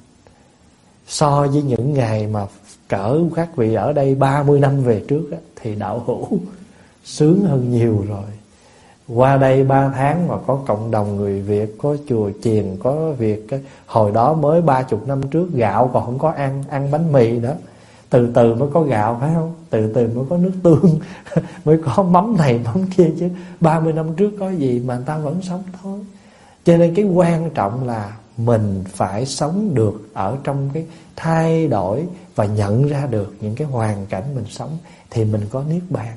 So với những ngày mà cỡ các vị ở đây ba mươi năm về trước á, thì đạo hữu sướng hơn nhiều rồi. Qua đây ba tháng mà có cộng đồng người Việt, có chùa chiền, có việc. Hồi đó mới ba chục năm trước gạo còn không có ăn, ăn bánh mì đó. Từ từ mới có gạo, phải không? Từ từ mới có nước tương, mới có mắm này mắm kia chứ. Ba mươi năm trước có gì mà người ta vẫn sống thôi. Cho nên cái quan trọng là mình phải sống được ở trong cái thay đổi và nhận ra được những cái hoàn cảnh mình sống, thì mình có niết bàn.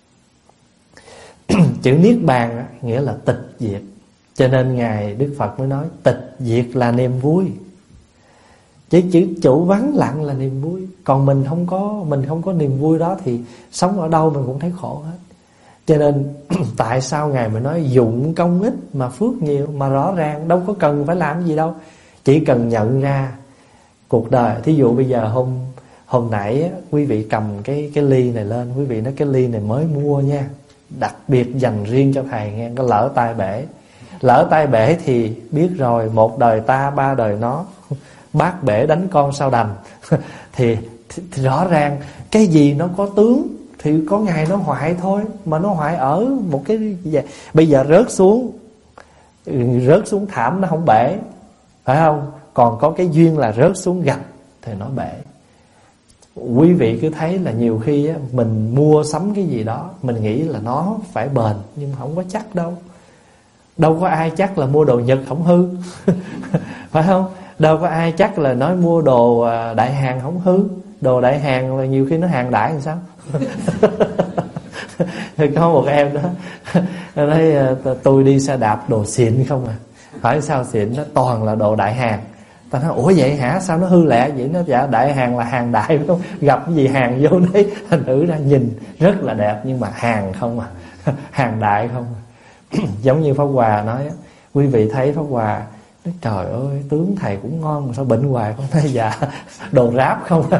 Chữ niết bàn á, nghĩa là tịch diệt. Cho nên Ngài Đức Phật mới nói tịch diệt là niềm vui. Chỉ chữ chủ vắng lặng là niềm vui. Còn mình không có Mình không có niềm vui đó thì sống ở đâu mình cũng thấy khổ hết. Cho nên tại sao Ngài mới nói dụng công ít mà phước nhiều? Mà rõ ràng đâu có cần phải làm gì đâu. Chỉ cần nhận ra cuộc đời. Thí dụ bây giờ hôm hôm nãy á, quý vị cầm cái cái ly này lên, quý vị nói cái ly này mới mua nha, đặc biệt dành riêng cho thầy nghe. Có lỡ tay bể, lỡ tay bể thì biết rồi, một đời ta ba đời nó, bát bể đánh con sao đành. thì, thì, thì rõ ràng cái gì nó có tướng thì có ngày nó hoại thôi. Mà nó hoại ở một cái bây giờ rớt xuống, rớt xuống thảm nó không bể, phải không? Còn có cái duyên là rớt xuống gạch thì nó bể. Quý vị cứ thấy là nhiều khi á, mình mua sắm cái gì đó mình nghĩ là nó phải bền, nhưng mà không có chắc đâu. Đâu có ai chắc là mua đồ Nhật không hư. Phải không? Đâu có ai chắc là nói mua đồ Đại Hàn không hư. Đồ Đại Hàn là nhiều khi nó hàng đại làm sao. Thì có một em đó nói tôi đi xe đạp đồ xịn không à. Phải sao xịn? Nó toàn là đồ Đại Hàn. Ta nói ủa vậy hả, sao nó hư lẹ vậy? Nó dạ Đại Hàn là hàng đại, phải không? Gặp cái gì hàng vô đấy, thành thử ra nhìn rất là đẹp nhưng mà hàng không à. Hàng đại không à. Giống như Pháp Hòa nói, quý vị thấy Pháp Hòa nói trời ơi tướng thầy cũng ngon mà sao bệnh hoài? Con nói dạ đồ ráp không à.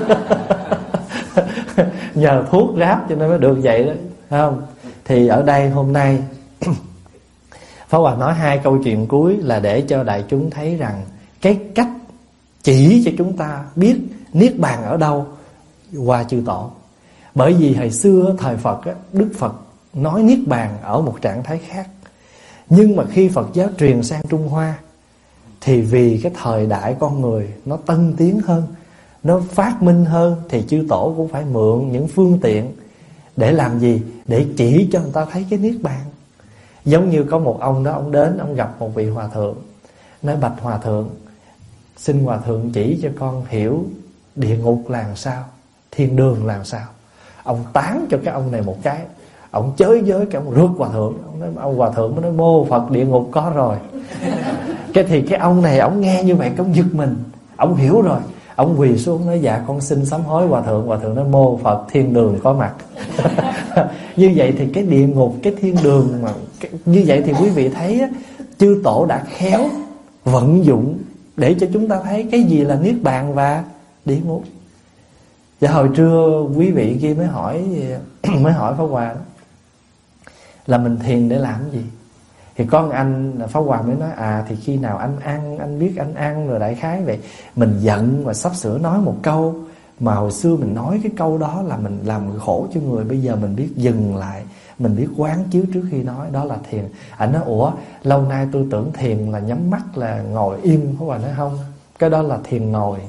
Nhờ thuốc ráp cho nên mới được vậy đó, phải không? Thì ở đây hôm nay Pháp Hòa nói hai câu chuyện cuối là để cho đại chúng thấy rằng cái cách chỉ cho chúng ta biết niết bàn ở đâu qua chư tổ. Bởi vì hồi xưa thời Phật á, Đức Phật nói niết bàn ở một trạng thái khác. Nhưng mà khi Phật giáo truyền sang Trung Hoa thì vì cái thời đại con người nó tân tiến hơn, nó phát minh hơn, thì chư tổ cũng phải mượn những phương tiện để làm gì? Để chỉ cho người ta thấy cái niết bàn. Giống như có một ông đó, ông đến, ông gặp một vị hòa thượng, nói bạch hòa thượng, xin hòa thượng chỉ cho con hiểu địa ngục là làm sao, thiên đường là làm sao. Ông tán cho cái ông này một cái, ông chới với cái ông rước hòa thượng. Ông nói, ông hòa thượng mới nói mô Phật địa ngục có rồi. Cái thì cái ông này ông nghe như vậy ông giật mình, ông hiểu rồi. Ông quỳ xuống nói dạ con xin sám hối hòa thượng. Hòa thượng nói mô Phật thiên đường có mặt. Như vậy thì cái địa ngục, cái thiên đường mà cái, như vậy thì quý vị thấy á, chư tổ đã khéo vận dụng để cho chúng ta thấy cái gì là niết bàn và địa ngục. Và hồi trưa quý vị kia mới hỏi mới hỏi Pháp Hòa đó, là mình thiền để làm gì? Thì con anh Pháp Hòa mới nói à thì khi nào anh ăn, anh biết anh ăn rồi đại khái vậy. Mình giận và sắp sửa nói một câu mà hồi xưa mình nói cái câu đó là mình làm khổ cho người. Bây giờ mình biết dừng lại, mình biết quán chiếu trước khi nói, đó là thiền. Anh nói ủa lâu nay tôi tưởng thiền là nhắm mắt là ngồi im. Pháp Hòa nói không, cái đó là thiền ngồi.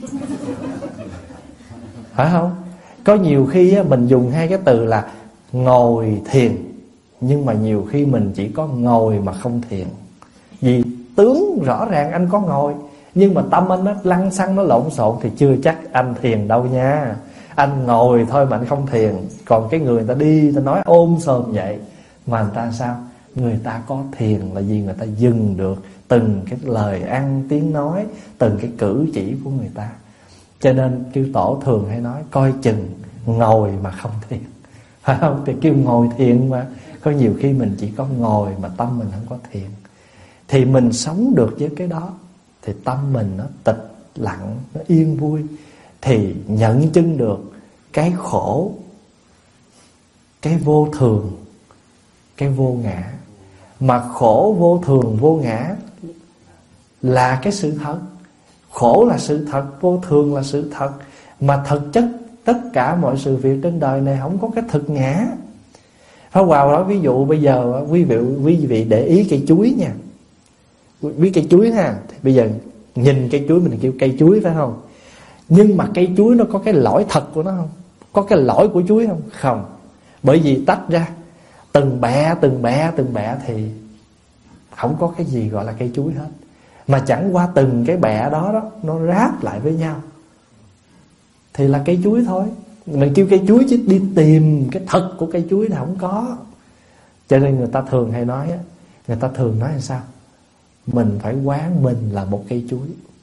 Phải không? Có nhiều khi á, mình dùng hai cái từ là ngồi thiền, nhưng mà nhiều khi mình chỉ có ngồi mà không thiền. Vì tướng rõ ràng anh có ngồi, nhưng mà tâm anh nó lăng xăng, nó lộn xộn thì chưa chắc anh thiền đâu nha. Anh ngồi thôi mà anh không thiền. Còn cái người ta đi, người ta nói ôm sòm vậy, mà người ta sao? Người ta có thiền là vì người ta dừng được từng cái lời ăn tiếng nói, từng cái cử chỉ của người ta. Cho nên chư tổ thường hay nói coi chừng ngồi mà không thiền. Phải không? Thì kêu ngồi thiền mà. Có nhiều khi mình chỉ có ngồi mà tâm mình không có thiền. Thì mình sống được với cái đó, thì tâm mình nó tịch lặng, nó yên vui. Thì nhận chứng được cái khổ, cái vô thường, cái vô ngã. Mà khổ vô thường vô ngã là cái sự thật. Khổ là sự thật, vô thường là sự thật. Mà thực chất tất cả mọi sự việc trên đời này không có cái thực ngã. Pháp Hòa nói ví dụ bây giờ quý vị quý vị để ý cây chuối nha. Biết cây chuối ha, thì bây giờ nhìn cây chuối mình kêu cây chuối phải không? Nhưng mà cây chuối nó có cái lõi thật của nó không? Có cái lõi của chuối không? Không. Bởi vì tách ra từng bẹ từng bẹ từng bẹ thì không có cái gì gọi là cây chuối hết. Mà chẳng qua từng cái bẹ đó đó nó ráp lại với nhau thì là cây chuối thôi. Mình kêu cây chuối chứ đi tìm cái thật của cây chuối là không có. Cho nên người ta thường hay nói á, người ta thường nói là sao? Mình phải quán mình là một cây chuối.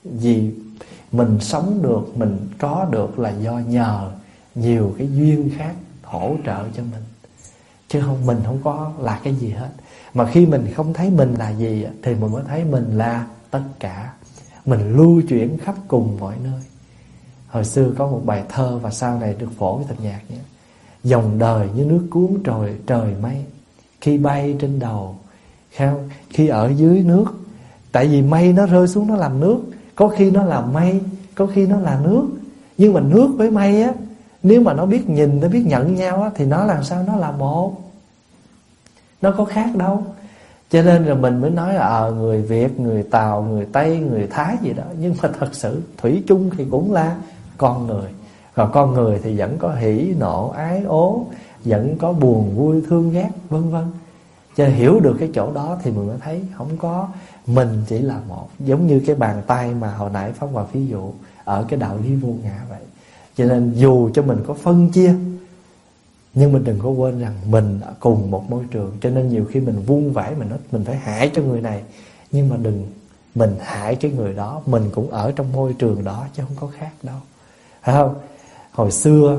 Vì mình sống được, mình có được là do nhờ nhiều cái duyên khác hỗ trợ cho mình, chứ không mình không có là cái gì hết. Mà khi mình không thấy mình là gì thì mình mới thấy mình là tất cả. Mình lưu chuyển khắp cùng mọi nơi. Hồi xưa có một bài thơ và sau này được phổ thành nhạc nhé. Dòng đời như nước cuốn trời trời mây, khi bay trên đầu, không? Khi ở dưới nước. Tại vì mây nó rơi xuống nó làm nước. Có khi nó là mây, có khi nó là nước. Nhưng mà nước với mây á, nếu mà nó biết nhìn, nó biết nhận nhau á, thì nó làm sao nó là một. Nó có khác đâu. Cho nên là mình mới nói là à, người Việt, người Tàu, người Tây, người Thái gì đó. Nhưng mà thật sự thủy chung thì cũng là con người. Còn con người thì vẫn có hỉ, nộ, ái, ố, vẫn có buồn, vui, thương, ghét, vân vân. Cho nên hiểu được cái chỗ đó thì mình mới thấy không có mình chỉ là một. Giống như cái bàn tay mà hồi nãy Pháp Hòa ví dụ ở cái đạo lý vô ngã vậy. Cho nên dù cho mình có phân chia, nhưng mình đừng có quên rằng mình cùng một môi trường. Cho nên nhiều khi mình vung vãi, mình nói mình phải hại cho người này, nhưng mà đừng mình hại cái người đó. Mình cũng ở trong môi trường đó chứ không có khác đâu, phải không? Hồi xưa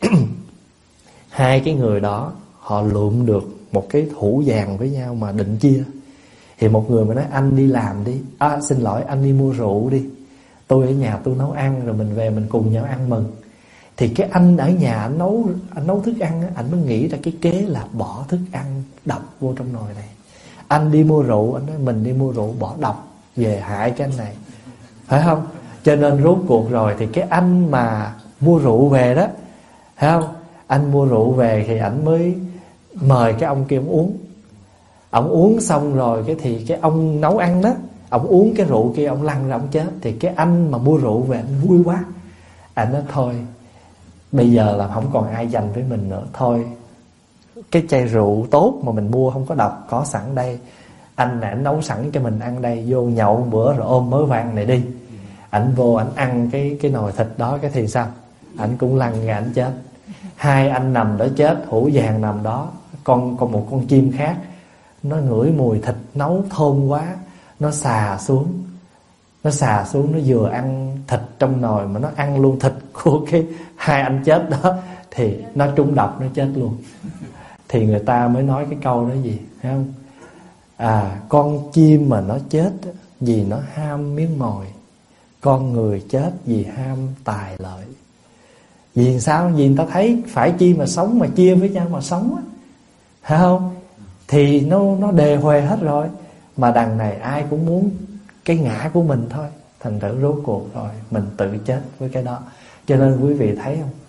hai cái người đó họ lượm được một cái thủ vàng với nhau mà định chia. Thì một người mà nói anh đi làm đi, à, xin lỗi anh đi mua rượu đi, tôi ở nhà tôi nấu ăn, rồi mình về mình cùng nhau ăn mừng. Thì cái anh ở nhà anh nấu anh nấu thức ăn, anh mới nghĩ ra cái kế là bỏ thức ăn độc vô trong nồi này. Anh đi mua rượu, anh nói mình đi mua rượu bỏ độc về hại cái anh này, phải không? Cho nên rốt cuộc rồi thì cái anh mà mua rượu về đó, phải không? Anh mua rượu về thì anh mới mời cái ông kia ông uống. Ông uống xong rồi cái thì cái ông nấu ăn đó, ông uống cái rượu kia ông lăn ra ông chết. Thì cái anh mà mua rượu về anh vui quá, anh nói thôi bây giờ là không còn ai giành với mình nữa. Thôi cái chai rượu tốt mà mình mua không có độc có sẵn đây, anh này anh nấu sẵn cho mình ăn đây, vô nhậu một bữa rồi ôm mớ vàng này đi. Ảnh vô ảnh ăn cái cái nồi thịt đó, cái thì sao? Ảnh cũng lăn ra ảnh chết. Hai anh nằm đó chết, hũ vàng nằm đó. Con còn một con chim khác, nó ngửi mùi thịt nấu thơm quá, nó xà xuống. Nó xà xuống, nó vừa ăn thịt trong nồi mà nó ăn luôn thịt của cái hai anh chết đó. Thì nó trúng độc, nó chết luôn. Thì người ta mới nói cái câu đó gì, thấy không? À, con chim mà nó chết vì nó ham miếng mồi, con người chết vì ham tài lợi. Vì sao? Vì người ta thấy phải chi mà sống, mà chia với nhau mà sống á, thấy không? Thì nó nó đề huề hết rồi. Mà đằng này ai cũng muốn cái ngã của mình thôi. Thành thử rốt cuộc rồi mình tự chết với cái đó. Cho nên quý vị thấy không,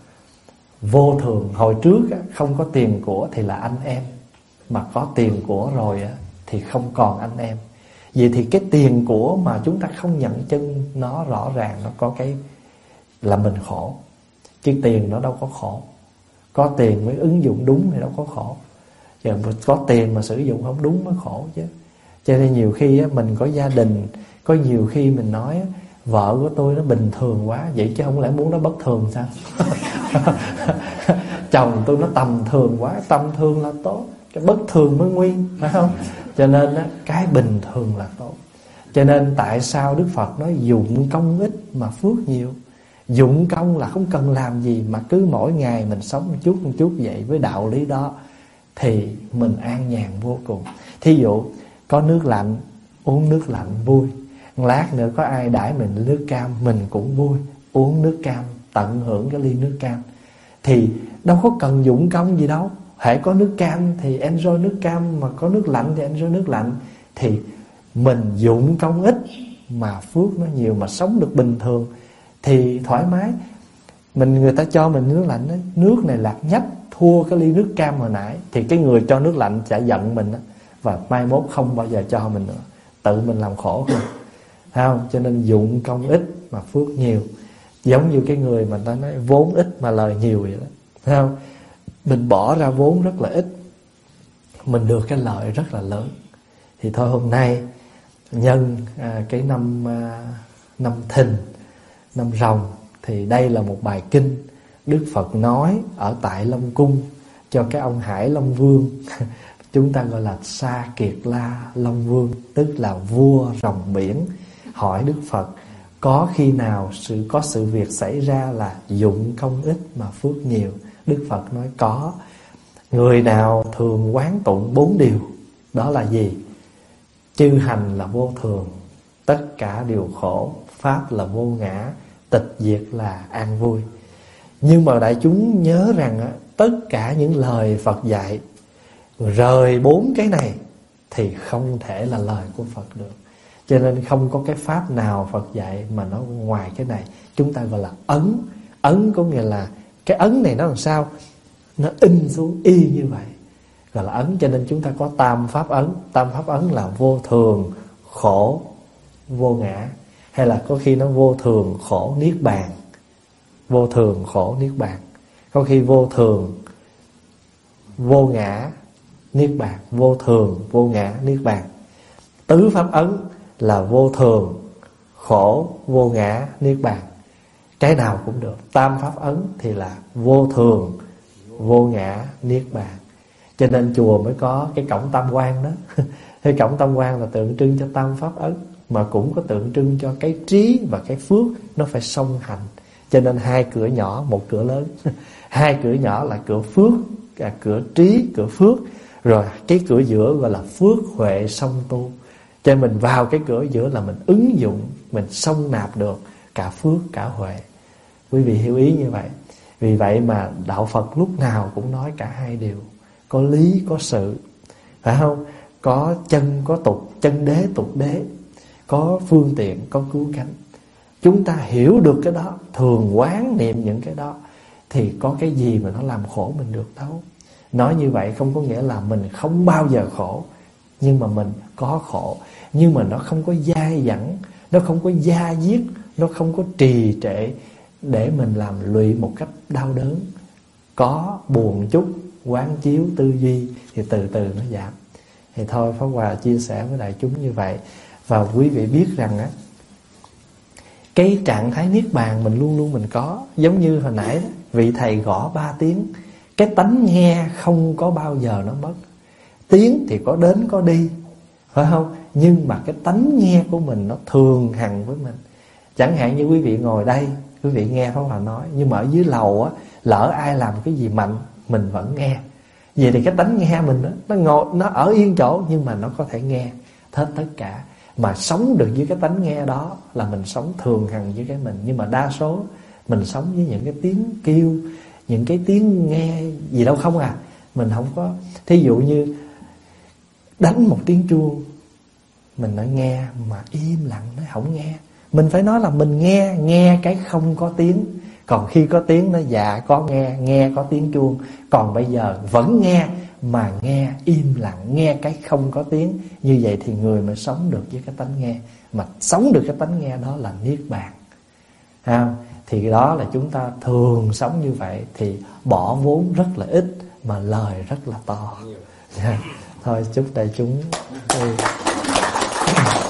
vô thường hồi trước á, không có tiền của thì là anh em, mà có tiền của rồi á, thì không còn anh em. Vậy thì cái tiền của mà chúng ta không nhận chân nó rõ ràng, nó có cái là mình khổ. Chứ tiền nó đâu có khổ. Có tiền mới ứng dụng đúng thì đâu có khổ. Giờ có tiền mà sử dụng không đúng mới khổ chứ. Cho nên nhiều khi á, mình có gia đình, có nhiều khi mình nói á, vợ của tôi nó bình thường quá, vậy chứ không lẽ muốn nó bất thường sao? Chồng tôi nó tầm thường quá, tầm thường là tốt, cái bất thường mới nguy, phải không? Cho nên á, cái bình thường là tốt. Cho nên tại sao Đức Phật nói dụng công ít mà phước nhiều? Dụng công là không cần làm gì, mà cứ mỗi ngày mình sống một chút một chút vậy, với đạo lý đó thì mình an nhàn vô cùng. Thí dụ có nước lạnh, uống nước lạnh vui. Lát nữa có ai đãi mình nước cam, mình cũng vui, uống nước cam, tận hưởng cái ly nước cam. Thì đâu có cần dụng công gì đâu. Hễ có nước cam thì enjoy nước cam, mà có nước lạnh thì enjoy nước lạnh. Thì mình dụng công ít mà phước nó nhiều, mà sống được bình thường thì thoải mái. Mình người ta cho mình nước lạnh đó, nước này lạc nhách thua cái ly nước cam hồi nãy, thì cái người cho nước lạnh sẽ giận mình đó, và mai mốt không bao giờ cho mình nữa, tự mình làm khổ thôi, thấy không? Cho nên dụng công ít mà phước nhiều. Giống như cái người mà ta nói vốn ít mà lời nhiều vậy đó, thấy không? Mình bỏ ra vốn rất là ít, mình được cái lợi rất là lớn. Thì thôi hôm nay nhân à, cái năm à, năm Thìn, năm Rồng, thì đây là một bài kinh Đức Phật nói ở tại Long Cung cho cái ông Hải Long Vương. Chúng ta gọi là Sa Kiệt La Long Vương, tức là vua rồng biển. Hỏi Đức Phật Có khi nào sự có sự việc xảy ra là dụng công ít mà phước nhiều? Đức Phật nói có. Người nào thường quán tụng bốn điều, đó là gì? Chư hành là vô thường, tất cả đều khổ, pháp là vô ngã, tịch diệt là an vui. Nhưng mà đại chúng nhớ rằng á, tất cả những lời Phật dạy rời bốn cái này thì không thể là lời của Phật được. Cho nên không có cái pháp nào Phật dạy mà nó ngoài cái này. Chúng ta gọi là ấn. Ấn có nghĩa là cái ấn này nó làm sao? Nó in xuống y như vậy, gọi là ấn. Cho nên chúng ta có tam pháp ấn. Tam pháp ấn là vô thường, khổ, vô ngã. Hay là có khi nó vô thường, khổ, niết bàn. Vô thường, khổ, niết bàn. Có khi vô thường, vô ngã, niết bàn. Vô thường, vô ngã, niết bàn. Tứ pháp ấn là vô thường, khổ, vô ngã, niết bàn. Cái nào cũng được. Tam pháp ấn thì là vô thường, vô ngã, niết bàn. Cho nên chùa mới có cái cổng tam quan đó. Cái cổng tam quan là tượng trưng cho tam pháp ấn, mà cũng có tượng trưng cho cái trí và cái phước nó phải song hành. Cho nên hai cửa nhỏ, một cửa lớn. Hai cửa nhỏ là cửa phước, à, cửa trí, cửa phước. Rồi cái cửa giữa gọi là phước huệ song tu. Cho nên mình vào cái cửa giữa là mình ứng dụng, mình song nạp được cả phước cả huệ. Quý vị hiểu ý như vậy. Vì vậy mà đạo Phật lúc nào cũng nói cả hai điều. Có lý, có sự, phải không? Có chân, có tục, chân đế, tục đế. Có phương tiện, có cứu cánh. Chúng ta hiểu được cái đó, thường quán niệm những cái đó, thì có cái gì mà nó làm khổ mình được đâu. Nói như vậy không có nghĩa là mình không bao giờ khổ, nhưng mà mình có khổ. Nhưng mà nó không có dai dẳng, nó không có da diết, nó không có trì trệ để mình làm lụy một cách đau đớn. Có buồn chút, quán chiếu tư duy thì từ từ nó giảm. Thì thôi Pháp Hòa chia sẻ với đại chúng như vậy. Và quý vị biết rằng á, cái trạng thái niết bàn mình luôn luôn mình có. Giống như hồi nãy vị thầy gõ ba tiếng, cái tánh nghe không có bao giờ nó mất. Tiếng thì có đến có đi, phải không? Nhưng mà cái tánh nghe của mình nó thường hằng với mình. Chẳng hạn như quý vị ngồi đây, quý vị nghe Pháp Hòa nói, nhưng mà ở dưới lầu á, lỡ ai làm cái gì mạnh mình vẫn nghe. Vậy thì cái tánh nghe mình đó, nó ngồi, nó ở yên chỗ nhưng mà nó có thể nghe hết tất cả. Mà sống được với cái tánh nghe đó là mình sống thường hằng với cái mình. Nhưng mà đa số mình sống với những cái tiếng kêu, những cái tiếng nghe gì đâu không à. Mình không có. Thí dụ như đánh một tiếng chuông, mình nói nghe mà im lặng nói không nghe. Mình phải nói là mình nghe, nghe cái không có tiếng. Còn khi có tiếng nó dạ có nghe, nghe có tiếng chuông. Còn bây giờ vẫn nghe mà nghe im lặng, nghe cái không có tiếng. Như vậy thì người mới sống được với cái tánh nghe. Mà sống được cái tánh nghe đó là niết bàn. À, thì đó là chúng ta thường sống như vậy, thì bỏ vốn rất là ít mà lời rất là to. Thôi chúc đại chúng.